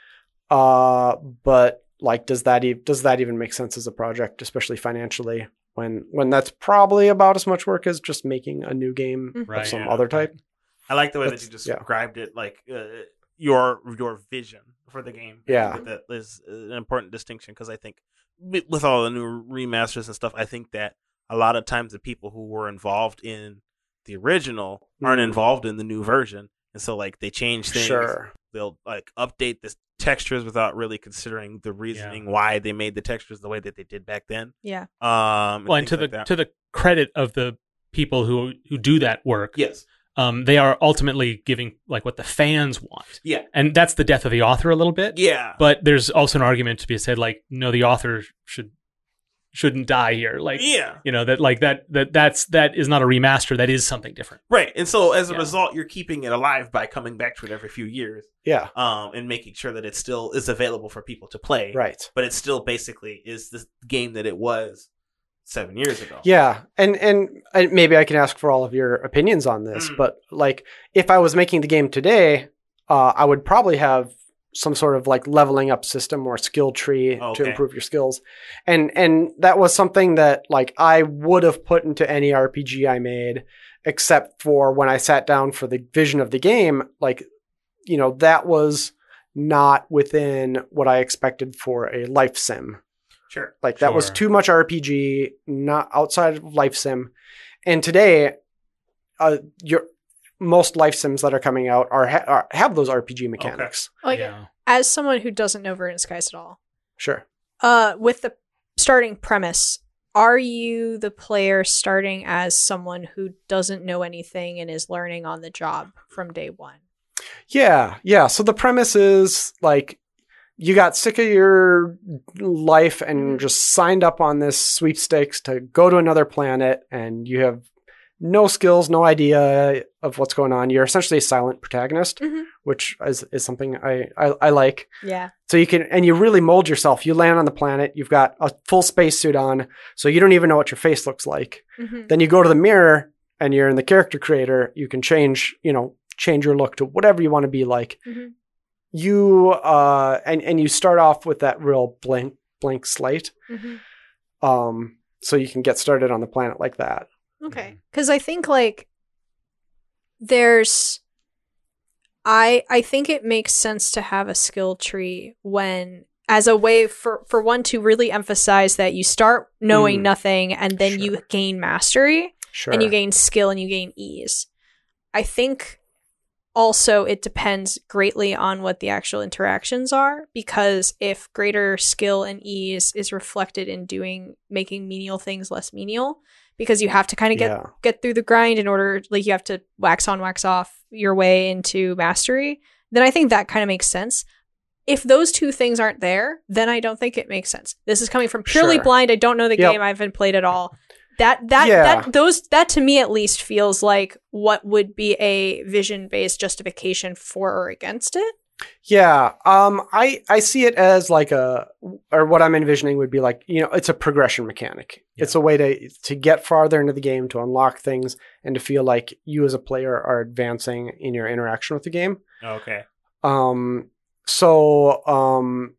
Uh, but like, does that e- does that even make sense as a project, especially financially, when when that's probably about as much work as just making a new game Mhm. Right, of some yeah. other type? I like the way That's- that you yeah. described it, like uh, your your vision for the game. I Yeah. think that is an important distinction because I think with with all the new remasters and stuff, I think that a lot of times the people who were involved in the original aren't Mhm. involved in the new version, and so like they change things. Sure. they'll like update the textures without really considering the reasoning why they made the textures the way that they did back then. Yeah. Um, Well, and to the like to the credit of the people who who do that work, yes, um, they are ultimately giving like what the fans want, yeah, and that's the death of the author a little bit. yeah. But there's also an argument to be said, like, no, the author should shouldn't die here. Like, Yeah. you know, that like that that that's that is not a remaster. That is something different. Right. And so as a Yeah. result, you're keeping it alive by coming back to it every few years. Yeah. Um, and making sure that it still is available for people to play. Right. But it still basically is the game that it was seven years ago. Yeah, and and uh, maybe I can ask for all of your opinions on this, Mm. but like if I was making the game today, uh, I would probably have some sort of like leveling up system or skill tree to Okay. improve your skills, and and that was something that like I would have put into any R P G I made, except for when I sat down for the vision of the game, like you know that was not within what I expected for a life sim. Sure. Like that was Sure. too much R P G, not outside of life sim. And today, uh, your most life sims that are coming out are, ha- are have those R P G mechanics. Like, yeah. as someone who doesn't know Verdant Skies at all, Sure. uh, with the starting premise, are you the player starting as someone who doesn't know anything and is learning on the job from day one? Yeah, yeah. So the premise is like you got sick of your life and Mhm. just signed up on this sweepstakes to go to another planet, and you have no skills, no idea of what's going on. You're essentially a silent protagonist, Mhm. which is, is something I, I, I like. Yeah. So you can, and you really mold yourself. You land on the planet, you've got a full spacesuit on, so you don't even know what your face looks like. hmm Then you go to the mirror and you're in the character creator. You can change, you know, change your look to whatever you want to be like. Mhm. You, uh, and, and you start off with that real blank, blank slate. hmm Um, so you can get started on the planet like that. Okay. Because I think like there's, I I think it makes sense to have a skill tree when as a way for for one to really emphasize that you start knowing Mm. nothing and then Sure. you gain mastery Sure. and you gain skill and you gain ease. I think also it depends greatly on what the actual interactions are, because if greater skill and ease is reflected in doing making menial things less menial, because you have to kind of get yeah. get through the grind in order, like you have to wax on wax off your way into mastery, then I think that kind of makes sense. If those two things aren't there, then I don't think it makes sense. This is coming from purely Sure. blind. I don't know the Yep. game. I haven't played at all. That that Yeah. that those that to me at least feels like what would be a vision based justification for or against it. Yeah, um, I I see it as like a, or what I'm envisioning would be like, you know, it's a progression mechanic. Yeah. It's a way to to get farther into the game, to unlock things, and to feel like you as a player are advancing in your interaction with the game. Okay. Um, so um,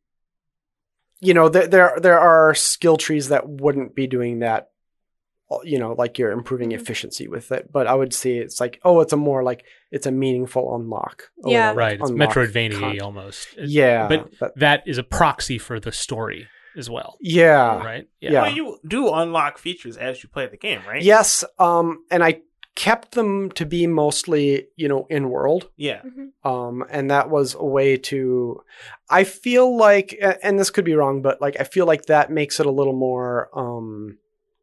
you know, there there there are skill trees that wouldn't be doing that. You know, like you're improving Mhm. efficiency with it, but I would say it's like, oh, it's a more like it's a meaningful unlock. a way to, Yeah. like, Right. It's unlock Metroidvania content. almost. Yeah, But that- that is a proxy for the story as well. yeah. Right? Yeah. Well, you do unlock features as you play the game, right? Yes, um, and I kept them to be mostly, you know, in world, Yeah. um, and that was a way to. I feel like, a- and this could be wrong, but like I feel like that makes it a little more um,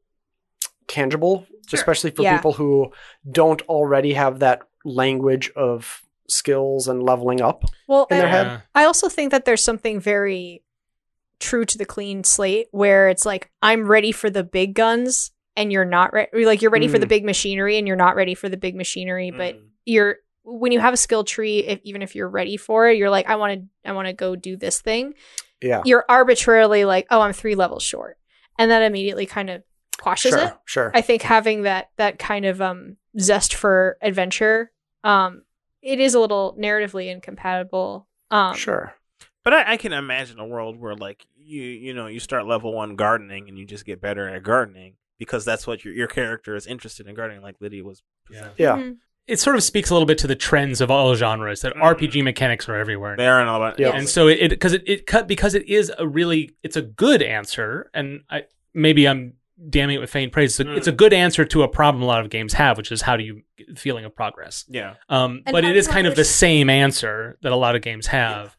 tangible, Sure. especially for Yeah. people who don't already have that language of skills and leveling up. Well, In their and head. Yeah. I also think that there's something very true to the clean slate where it's like I'm ready for the big guns and you're not ready. Like you're ready for the Mm. big machinery and you're not ready for the big machinery, but Mm. you're when you have a skill tree, if, even if you're ready for it, you're like I want to I want to go do this thing. Yeah, You're arbitrarily like, oh, I'm three levels short, and that immediately kind of quashes sure, it. sure. I think having that that kind of um zest for adventure, um, it is a little narratively incompatible. Um, Sure. But I, I can imagine a world where, like, you you know, you start level one gardening and you just get better at gardening because that's what your your character is interested in gardening, like Lydia was. Yeah. Yeah. mhm. It sort of speaks a little bit to the trends of all genres that Mm. R P G mechanics are everywhere. They are in all about. Yeah. And so it because it, it cut because it is a really it's a good answer, and I maybe I'm damning it with faint praise. It's a, Mm. it's a good answer to a problem a lot of games have, which is how do you get the feeling of progress. Yeah. Um, And but how it do is you kind of the understand- same answer that a lot of games have.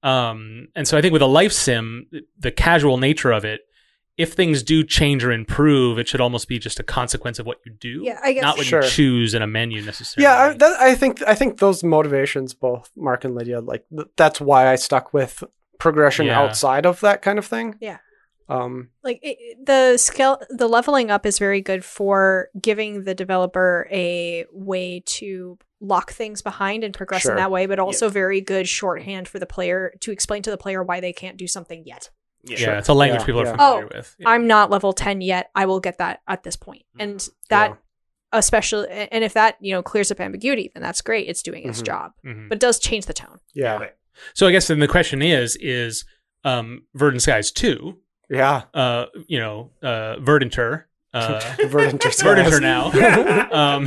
Um, and so I think with a life sim, the casual nature of it, if things do change or improve, it should almost be just a consequence of what you do, Yeah, I guess- not what Sure. you choose in a menu necessarily. Yeah, I, that, I think I think those motivations, both Mark and Lydia, like th- that's why I stuck with progression Yeah. outside of that kind of thing. Yeah. Um. Like it, it- the skill, the leveling up is very good for giving the developer a way to lock things behind and progress Sure. in that way, but also very good shorthand for the player to explain to the player why they can't do something yet. Yeah. Yeah, it's a language Yeah, people are yeah. familiar Oh, with. Yeah. I'm not level ten yet. I will get that at this point. And that Yeah. especially, and if that, you know, clears up ambiguity, then that's great. It's doing its Mhm. job, Mhm. but it does change the tone. Yeah. Right. So I guess then the question is, is um, Verdant Skies two, Yeah. uh, you know, uh, Verdanter, uh, Verdant Verdanter now, um,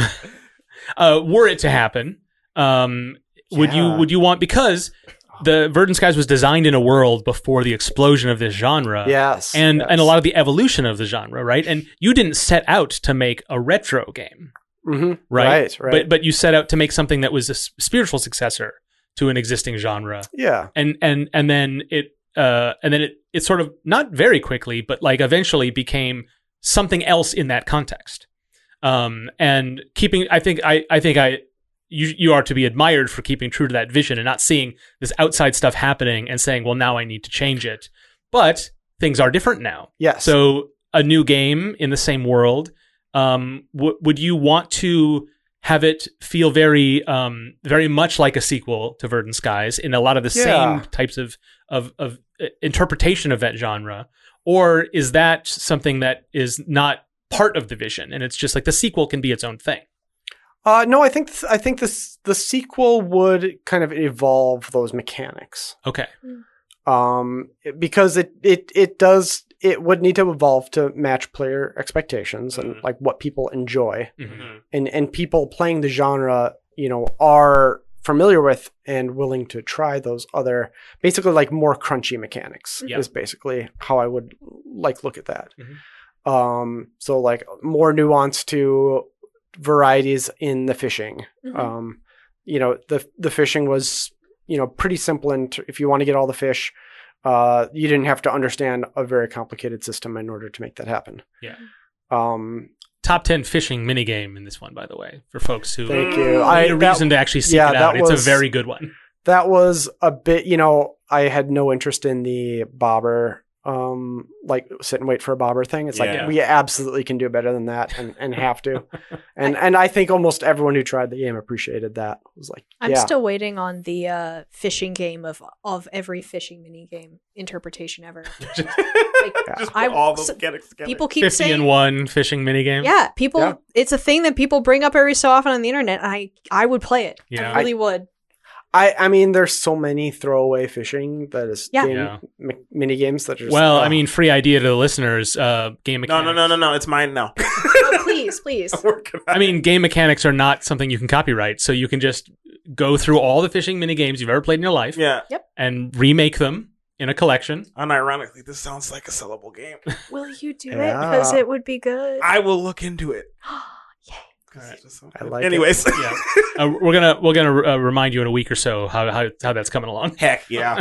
uh, were it to happen, um, would you Yeah. would you want, because the Verdant Skies was designed in a world before the explosion of this genre, Yes. and yes. and a lot of the evolution of the genre, right? And you didn't set out to make a retro game, Mhm. right? Right. Right. But but you set out to make something that was a s- spiritual successor to an existing genre, yeah. and and and then it uh and then it it sort of, not very quickly, but like eventually became something else in that context. Um, and keeping, I think I I think I. You you are to be admired for keeping true to that vision and not seeing this outside stuff happening and saying, well, now I need to change it. But things are different now. Yes. So a new game in the same world, um, w- would you want to have it feel very, um, very much like a sequel to Verdant Skies in a lot of the Yeah. same types of, of, of uh, interpretation of that genre? Or is that something that is not part of the vision and it's just like the sequel can be its own thing? Uh, no, I think th- I think this the sequel would kind of evolve those mechanics. Okay. Um, because it it it does it would need to evolve to match player expectations and Mhm. like what people enjoy, Mhm. Mhm. and and people playing the genre, you know, are familiar with and willing to try those other, basically like more crunchy mechanics Yeah. is basically how I would like look at that. Mhm. Um, so like more nuance to varieties in the fishing. Mhm. Um, you know, the the fishing was, you know, pretty simple, and if you want to get all the fish, uh, you didn't have to understand a very complicated system in order to make that happen. Yeah. Um, Top ten fishing minigame in this one, by the way, for folks who thank Mm. you. need I a that, reason to actually seek yeah, it out. that It's a was- very good one. that was a bit, you know, I had no interest in the bobber, um, like sit and wait for a bobber thing. It's Yeah. like we absolutely can do better than that, and, and have to. And and I think almost everyone who tried the game appreciated that. It was like, I'm yeah, still waiting on the uh, fishing game of of every fishing mini game interpretation ever. Like, Just put I- all the so- mechanics together. people keep fifty saying, and one fishing minigame. yeah, people. Yeah. It's a thing that people bring up every so often on the internet. And I I would play it. Yeah. I really would. I, I mean, there's so many throwaway fishing that is Yeah. game, Yeah. mi- mini games that are. Just, Well, I uh, mean, free idea to the listeners. Uh, game No, mechanics. no, no, no, no. It's mine now. Oh, please, please. I'm working on I mean, game mechanics are not something you can copyright, so you can just go through all the fishing mini games you've ever played in your life it. Yeah. and remake them in a collection. Unironically, this sounds like a sellable game. Will you do it? Yeah. Because it would be good. I will look into it. Yay. 'Cause Alright. it's just so I good. like it. Anyways. Yeah. Uh, we're gonna we're gonna uh, remind you in a week or so how how, how that's coming along. Heck yeah.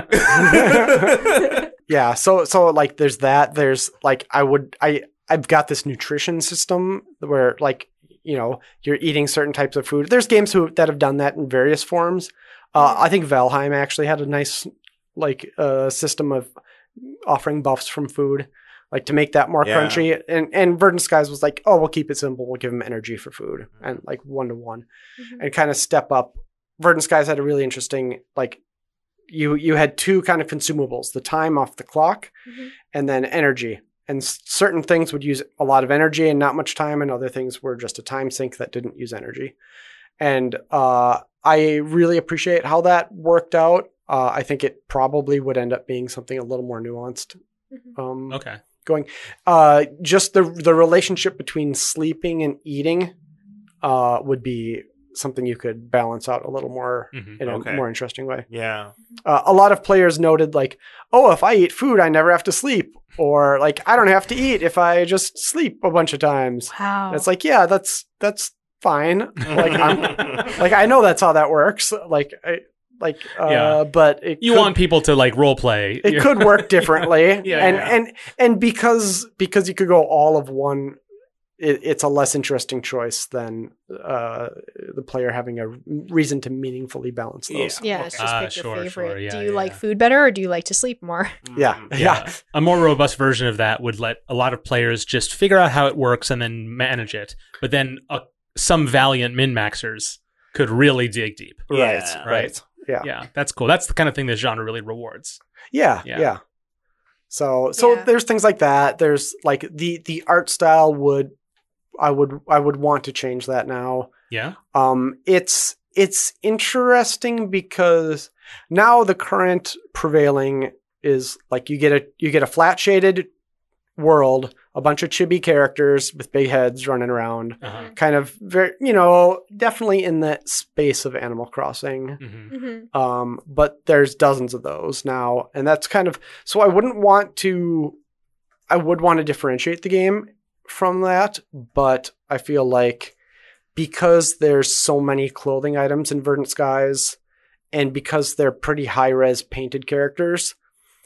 yeah. So so like, there's that. There's like, I would I I've got this nutrition system where like, you know, you're eating certain types of food. There's games who that have done that in various forms. Uh, I think Valheim actually had a nice like uh, system of offering buffs from food, like to make that more Yeah. crunchy. And and Verdant Skies was like, oh, we'll keep it simple. We'll give them energy for food and like one to one, Mhm. and kind of step up. Verdant Skies had a really interesting like, you you had two kind of consumables: the time off the clock, Mhm. and then energy. And s- certain things would use a lot of energy and not much time, and other things were just a time sink that didn't use energy. And uh, I really appreciate how that worked out. Uh, I think it probably would end up being something a little more nuanced. Mhm. Um, Okay. Going, uh, just the the relationship between sleeping and eating uh, would be something you could balance out a little more Mhm. in a Okay. more interesting way. Yeah. Uh, a lot of players noted like, oh, if I eat food, I never have to sleep, or like I don't have to eat if I just sleep a bunch of times. Wow. And it's like, yeah, that's that's fine. Like I'm like I know that's how that works. Like I like uh, Yeah. but it You could, want people to like role play. it could work differently. Yeah, and yeah. and and because because you could go all of one. It, it's a less interesting choice than uh, the player having a reason to meaningfully balance those. yeah, it's just Ah, pick your sure, favorite. sure. Yeah, do you yeah, like yeah. food better or do you like to sleep more? Yeah, Mm. yeah, Yeah. A more robust version of that would let a lot of players just figure out how it works and then manage it. But then uh, some valiant min-maxers could really dig deep. right, Yeah. right, Right. yeah, Yeah, that's cool. That's the kind of thing this genre really rewards. yeah, Yeah. yeah. So, so Yeah. there's things like that. There's like the the art style would, I would I would want to change that now. Yeah. Um, it's it's interesting because now the current prevailing is like you get a you get a flat shaded world, a bunch of chibi characters with big heads running around, Uh-huh. kind of very you know definitely in that space of Animal Crossing. hmm Mm-hmm. Um, but there's dozens of those now, and that's kind of so I wouldn't want to. I would want to differentiate the game from that, but I feel like because there's so many clothing items in Verdant Skies, and because they're pretty high res painted characters,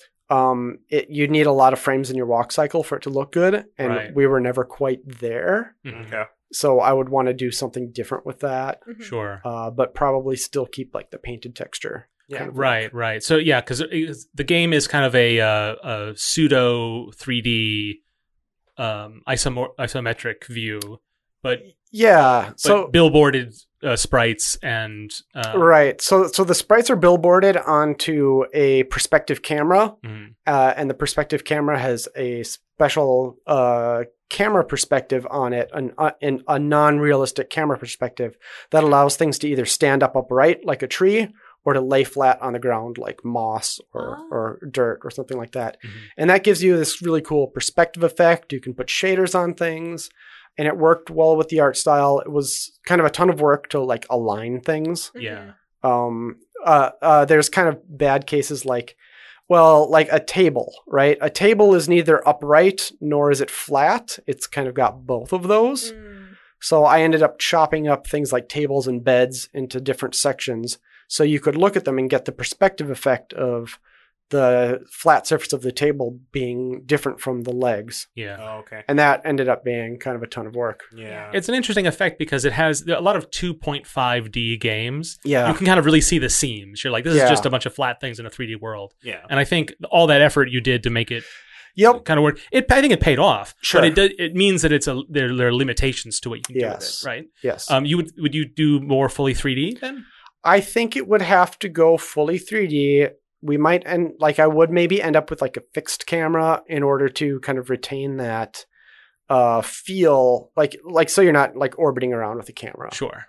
um, it you need a lot of frames in your walk cycle for it to look good, and Right. we were never quite there. hmm Okay. So I would want to do something different with that, Mm-hmm. Sure. uh, but probably still keep like the painted texture. Yeah. kind of Right, right. So yeah, because the game is kind of a, uh, a pseudo three D um, isomor- isometric view, but, Yeah. but So billboarded uh, sprites and uh, right. So so the sprites are billboarded onto a perspective camera, mhm. uh, and the perspective camera has a special uh, camera perspective on it, an, uh, an, a non-realistic camera perspective that allows things to either stand up upright like a tree or to lay flat on the ground like moss or, Oh. or dirt or something like that. Mhm. And that gives you this really cool perspective effect. You can put shaders on things, and it worked well with the art style. It was kind of a ton of work to like align things. yeah, Um, uh, uh, there's kind of bad cases like, well, like a table, right? A table is neither upright nor is it flat. It's kind of got both of those. Mm. So I ended up chopping up things like tables and beds into different sections so you could look at them and get the perspective effect of the flat surface of the table being different from the legs. yeah. Oh, okay. And that ended up being kind of a ton of work. Yeah. It's an interesting effect because it has a lot of two point five D games. Yeah. You can kind of really see the seams. You're like, this Yeah. is just a bunch of flat things in a three D world. yeah. And I think all that effort you did to make it Yep. kind of work, it I think it paid off. Sure. But it does, it means that it's a there, there are limitations to what you can do Yes. with it, right? Yes. Um, you would would you do more fully three D then? I think it would have to go fully three D. We might end like I would maybe end up with like a fixed camera in order to kind of retain that uh feel like like so you're not like orbiting around with the camera. Sure.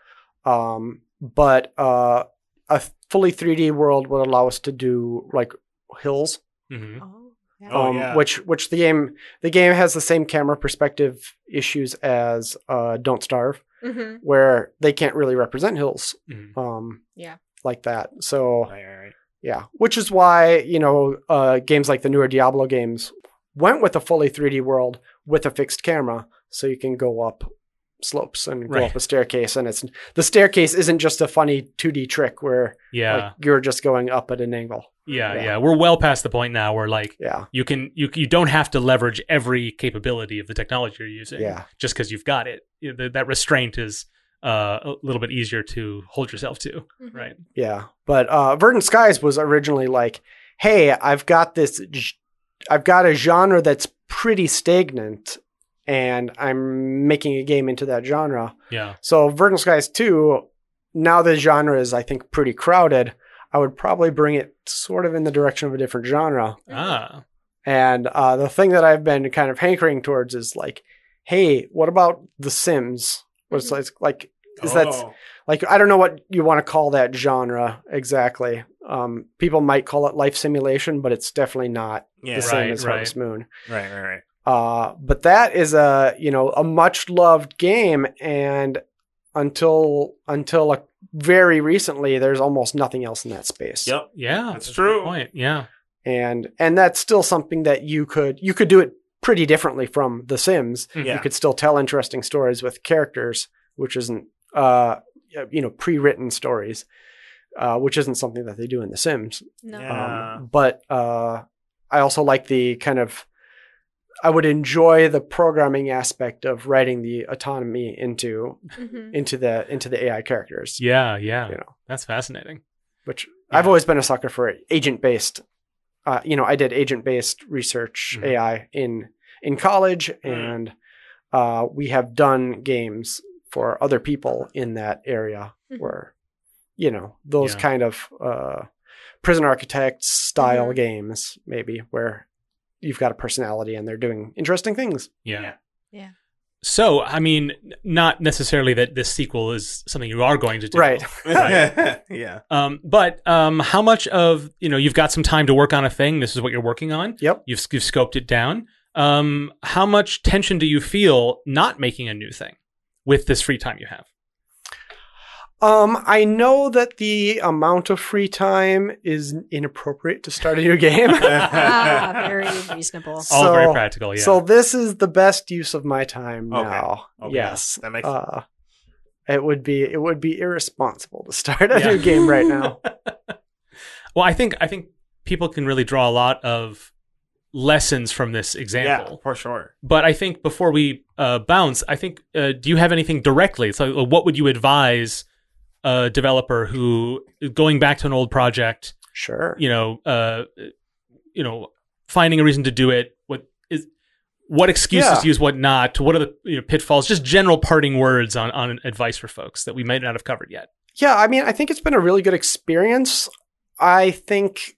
Um but uh a fully three D world would allow us to do like hills. hmm Oh, yeah. Oh, um yeah. which which the game the game has the same camera perspective issues as uh Don't Starve, Mm-hmm. where they can't really represent hills hmm um Yeah. like that. So Right, right, right. yeah, which is why, you know, uh, games like the newer Diablo games went with a fully three D world with a fixed camera, so you can go up slopes and go Right. up a staircase, and it's the staircase isn't just a funny two D trick where Yeah. like you're just going up at an angle. yeah, yeah. yeah, We're well past the point now where like Yeah, you can you you don't have to leverage every capability of the technology you're using. Yeah. Just because you've got it. You know, th- that restraint is uh, a little bit easier to hold yourself to, Mm-hmm. right? yeah. But uh, Verdant Skies was originally like, hey, I've got this, g- I've got a genre that's pretty stagnant, and I'm making a game into that genre. Yeah. So Verdant Skies two, now the genre is, I think, pretty crowded. I would probably bring it sort of in the direction of a different genre. Ah. And uh, the thing that I've been kind of hankering towards is like, hey, what about The Sims? What's like, like, is that Oh. like, I don't know what you want to call that genre exactly. Um, people might call it life simulation, but it's definitely not Yeah. the same Right, as right. Harvest Moon. Right, right, right. Uh, but that is a, you know, a much loved game. And until until like very recently, there's almost nothing else in that space. Yep. Yeah, That's a good true. Point. Yeah. And and that's still something that you could you could do it pretty differently from The Sims. Yeah. You could still tell interesting stories with characters, which isn't uh you know pre-written stories, uh, which isn't something that they do in The Sims. No. Yeah. Um, but uh, I also like the kind of I would enjoy the programming aspect of writing the autonomy into Mhm. into the into the A I characters. Yeah. Yeah. You know, That's fascinating. which Yeah. I've always been a sucker for agent based. Uh, you know, I did agent based research Mhm. A I in in college, Mm. and uh, we have done games for other people in that area Mhm. where, you know, those Yeah. kind of uh, prison architect style Mhm. games, maybe where you've got a personality and they're doing interesting things. Yeah. Yeah. Yeah. So, I mean, n- not necessarily that this sequel is something you are going to do. Right. yeah. Um, but um, how much of, you know, you've got some time to work on a thing. This is what you're working on. Yep. You've, you've scoped it down. Um, how much tension do you feel not making a new thing with this free time you have? Um, I know that the amount of free time is inappropriate to start a new game. Ah, very reasonable. All So- very practical, yeah. So this is the best use of my time Okay. now. Okay. Yes. That makes uh, it would be it would be irresponsible to start a Yeah. new game right now. Well, I think I think people can really draw a lot of lessons from this yeah, example. for sure. But I think before we uh, bounce, I think uh, do you have anything directly? So, uh, what would you advise a developer who going back to an old project? Sure. You know, uh, you know, finding a reason to do it. What is what excuses Yeah. to use, what not? What are the you know, pitfalls? Just general parting words on on advice for folks that we might not have covered yet. Yeah, I mean, I think it's been a really good experience. I think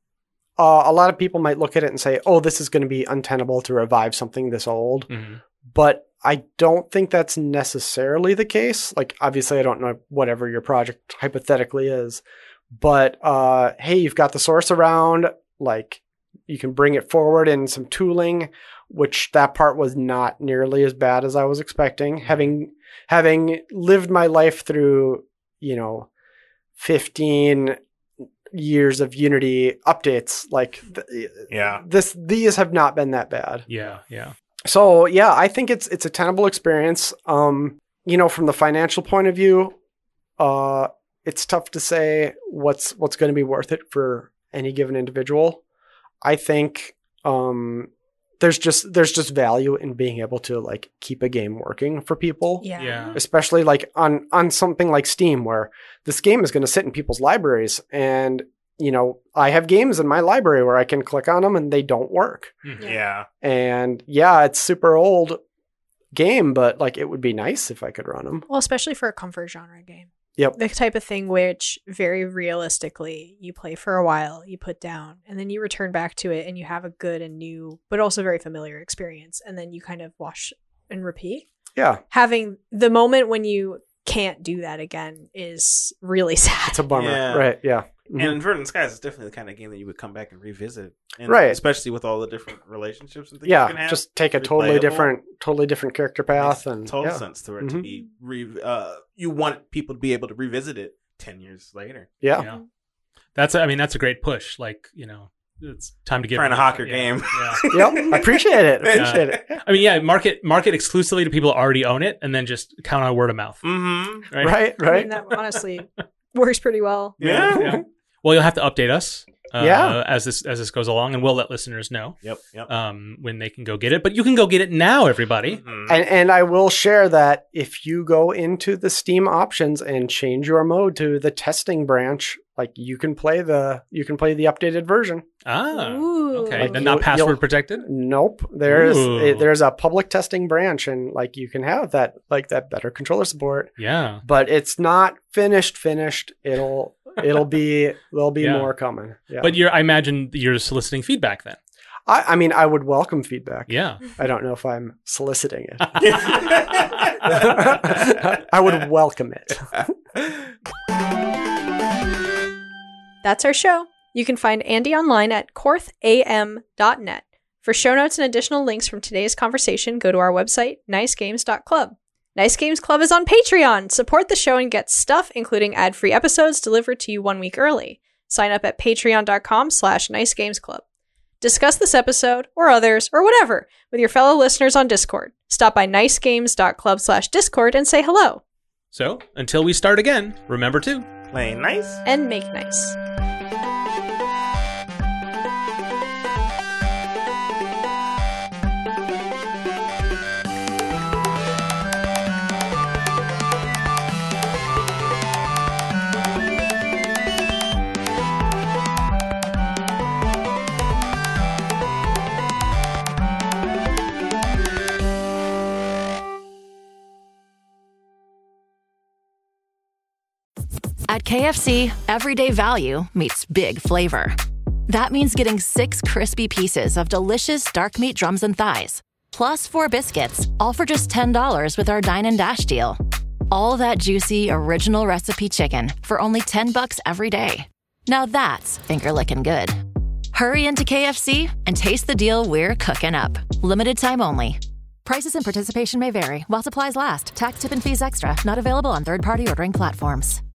uh, a lot of people might look at it and say, "Oh, this is going to be untenable to revive something this old." Mm-hmm. But I don't think that's necessarily the case. Like, obviously, I don't know whatever your project hypothetically is, but uh, hey, you've got the source around. Like, you can bring it forward in some tooling, which that part was not nearly as bad as I was expecting. Having having lived my life through, you know, fifteen years of Unity updates, like th- Yeah. this, these have not been that bad. Yeah, yeah, So yeah, I think it's it's a tenable experience. Um, you know, from the financial point of view, uh, it's tough to say what's what's going to be worth it for any given individual. I think um, there's just there's just value in being able to like keep a game working for people. Yeah. yeah. Especially like on on something like Steam, where this game is going to sit in people's libraries, and you know, I have games in my library where I can click on them and they don't work. Mhm. Yeah. And yeah, it's super old game, but like it would be nice if I could run them. Well, especially for a comfort genre game. Yep. The type of thing which very realistically you play for a while, you put down, and then you return back to it and you have a good and new, but also very familiar experience. And then you kind of wash and repeat. Yeah, Having the moment when you can't do that again is really sad. it's a bummer. Yeah. Right. Yeah. Mhm. And Verdant Skies is definitely the kind of game that you would come back and revisit. And Right. Especially with all the different relationships and things you can yeah, have. just take a totally replayable. different, totally different character path, Makes and total yeah. sense to it to Mhm. be re- uh you want people to be able to revisit it ten years later. Yeah. Yeah. That's I mean that's a great push. Like you know, it's time to get Trying to hawk your yeah, game. Yeah. Yep. I appreciate it. Yeah. Appreciate it. I mean, yeah, market market exclusively to people who already own it, and then just count on word of mouth. Mm-hmm. Right. Right. I Right. mean, that honestly works pretty well. Yeah. Yeah. Well, you'll have to update us. Uh, Yeah. As this as this goes along, and we'll let listeners know Yep. Yep. um, when they can go get it. But you can go get it now, everybody. Mhm. And and I will share that if you go into the Steam options and change your mode to the testing branch, like you can play the you can play the updated version. Ah, Ooh. okay, Like and not you'll- password you'll- protected. Nope. There's Ooh. it, there's a public testing branch, and like you can have that like that better controller support. Yeah, But it's not finished. Finished. It'll it'll be there'll be Yeah. more coming. Yeah. but you're I imagine you're soliciting feedback then. I, I mean, I would welcome feedback. Yeah, I don't know if I'm soliciting it. I would welcome it. That's our show. You can find Andy online at korth a m dot net. For show notes and additional links from today's conversation, go to our website, nice games dot club. Nice Games Club is on Patreon. Support the show and get stuff, including ad-free episodes delivered to you one week early. Sign up at patreon.com slash Nice Games Club. Discuss this episode, or others, or whatever, with your fellow listeners on Discord. Stop by nicegames.club slash Discord and say hello. So, until we start again, remember to Play nice. And make nice. At K F C, everyday value meets big flavor. That means getting six crispy pieces of delicious dark meat drums and thighs, plus four biscuits, all for just ten dollars with our Dine and Dash deal. All that juicy, original recipe chicken for only ten bucks every day. Now that's finger-licking good. Hurry into K F C and taste the deal we're cooking up. Limited time only. Prices and participation may vary while supplies last. Tax, tip, and fees extra. Not available on third-party ordering platforms.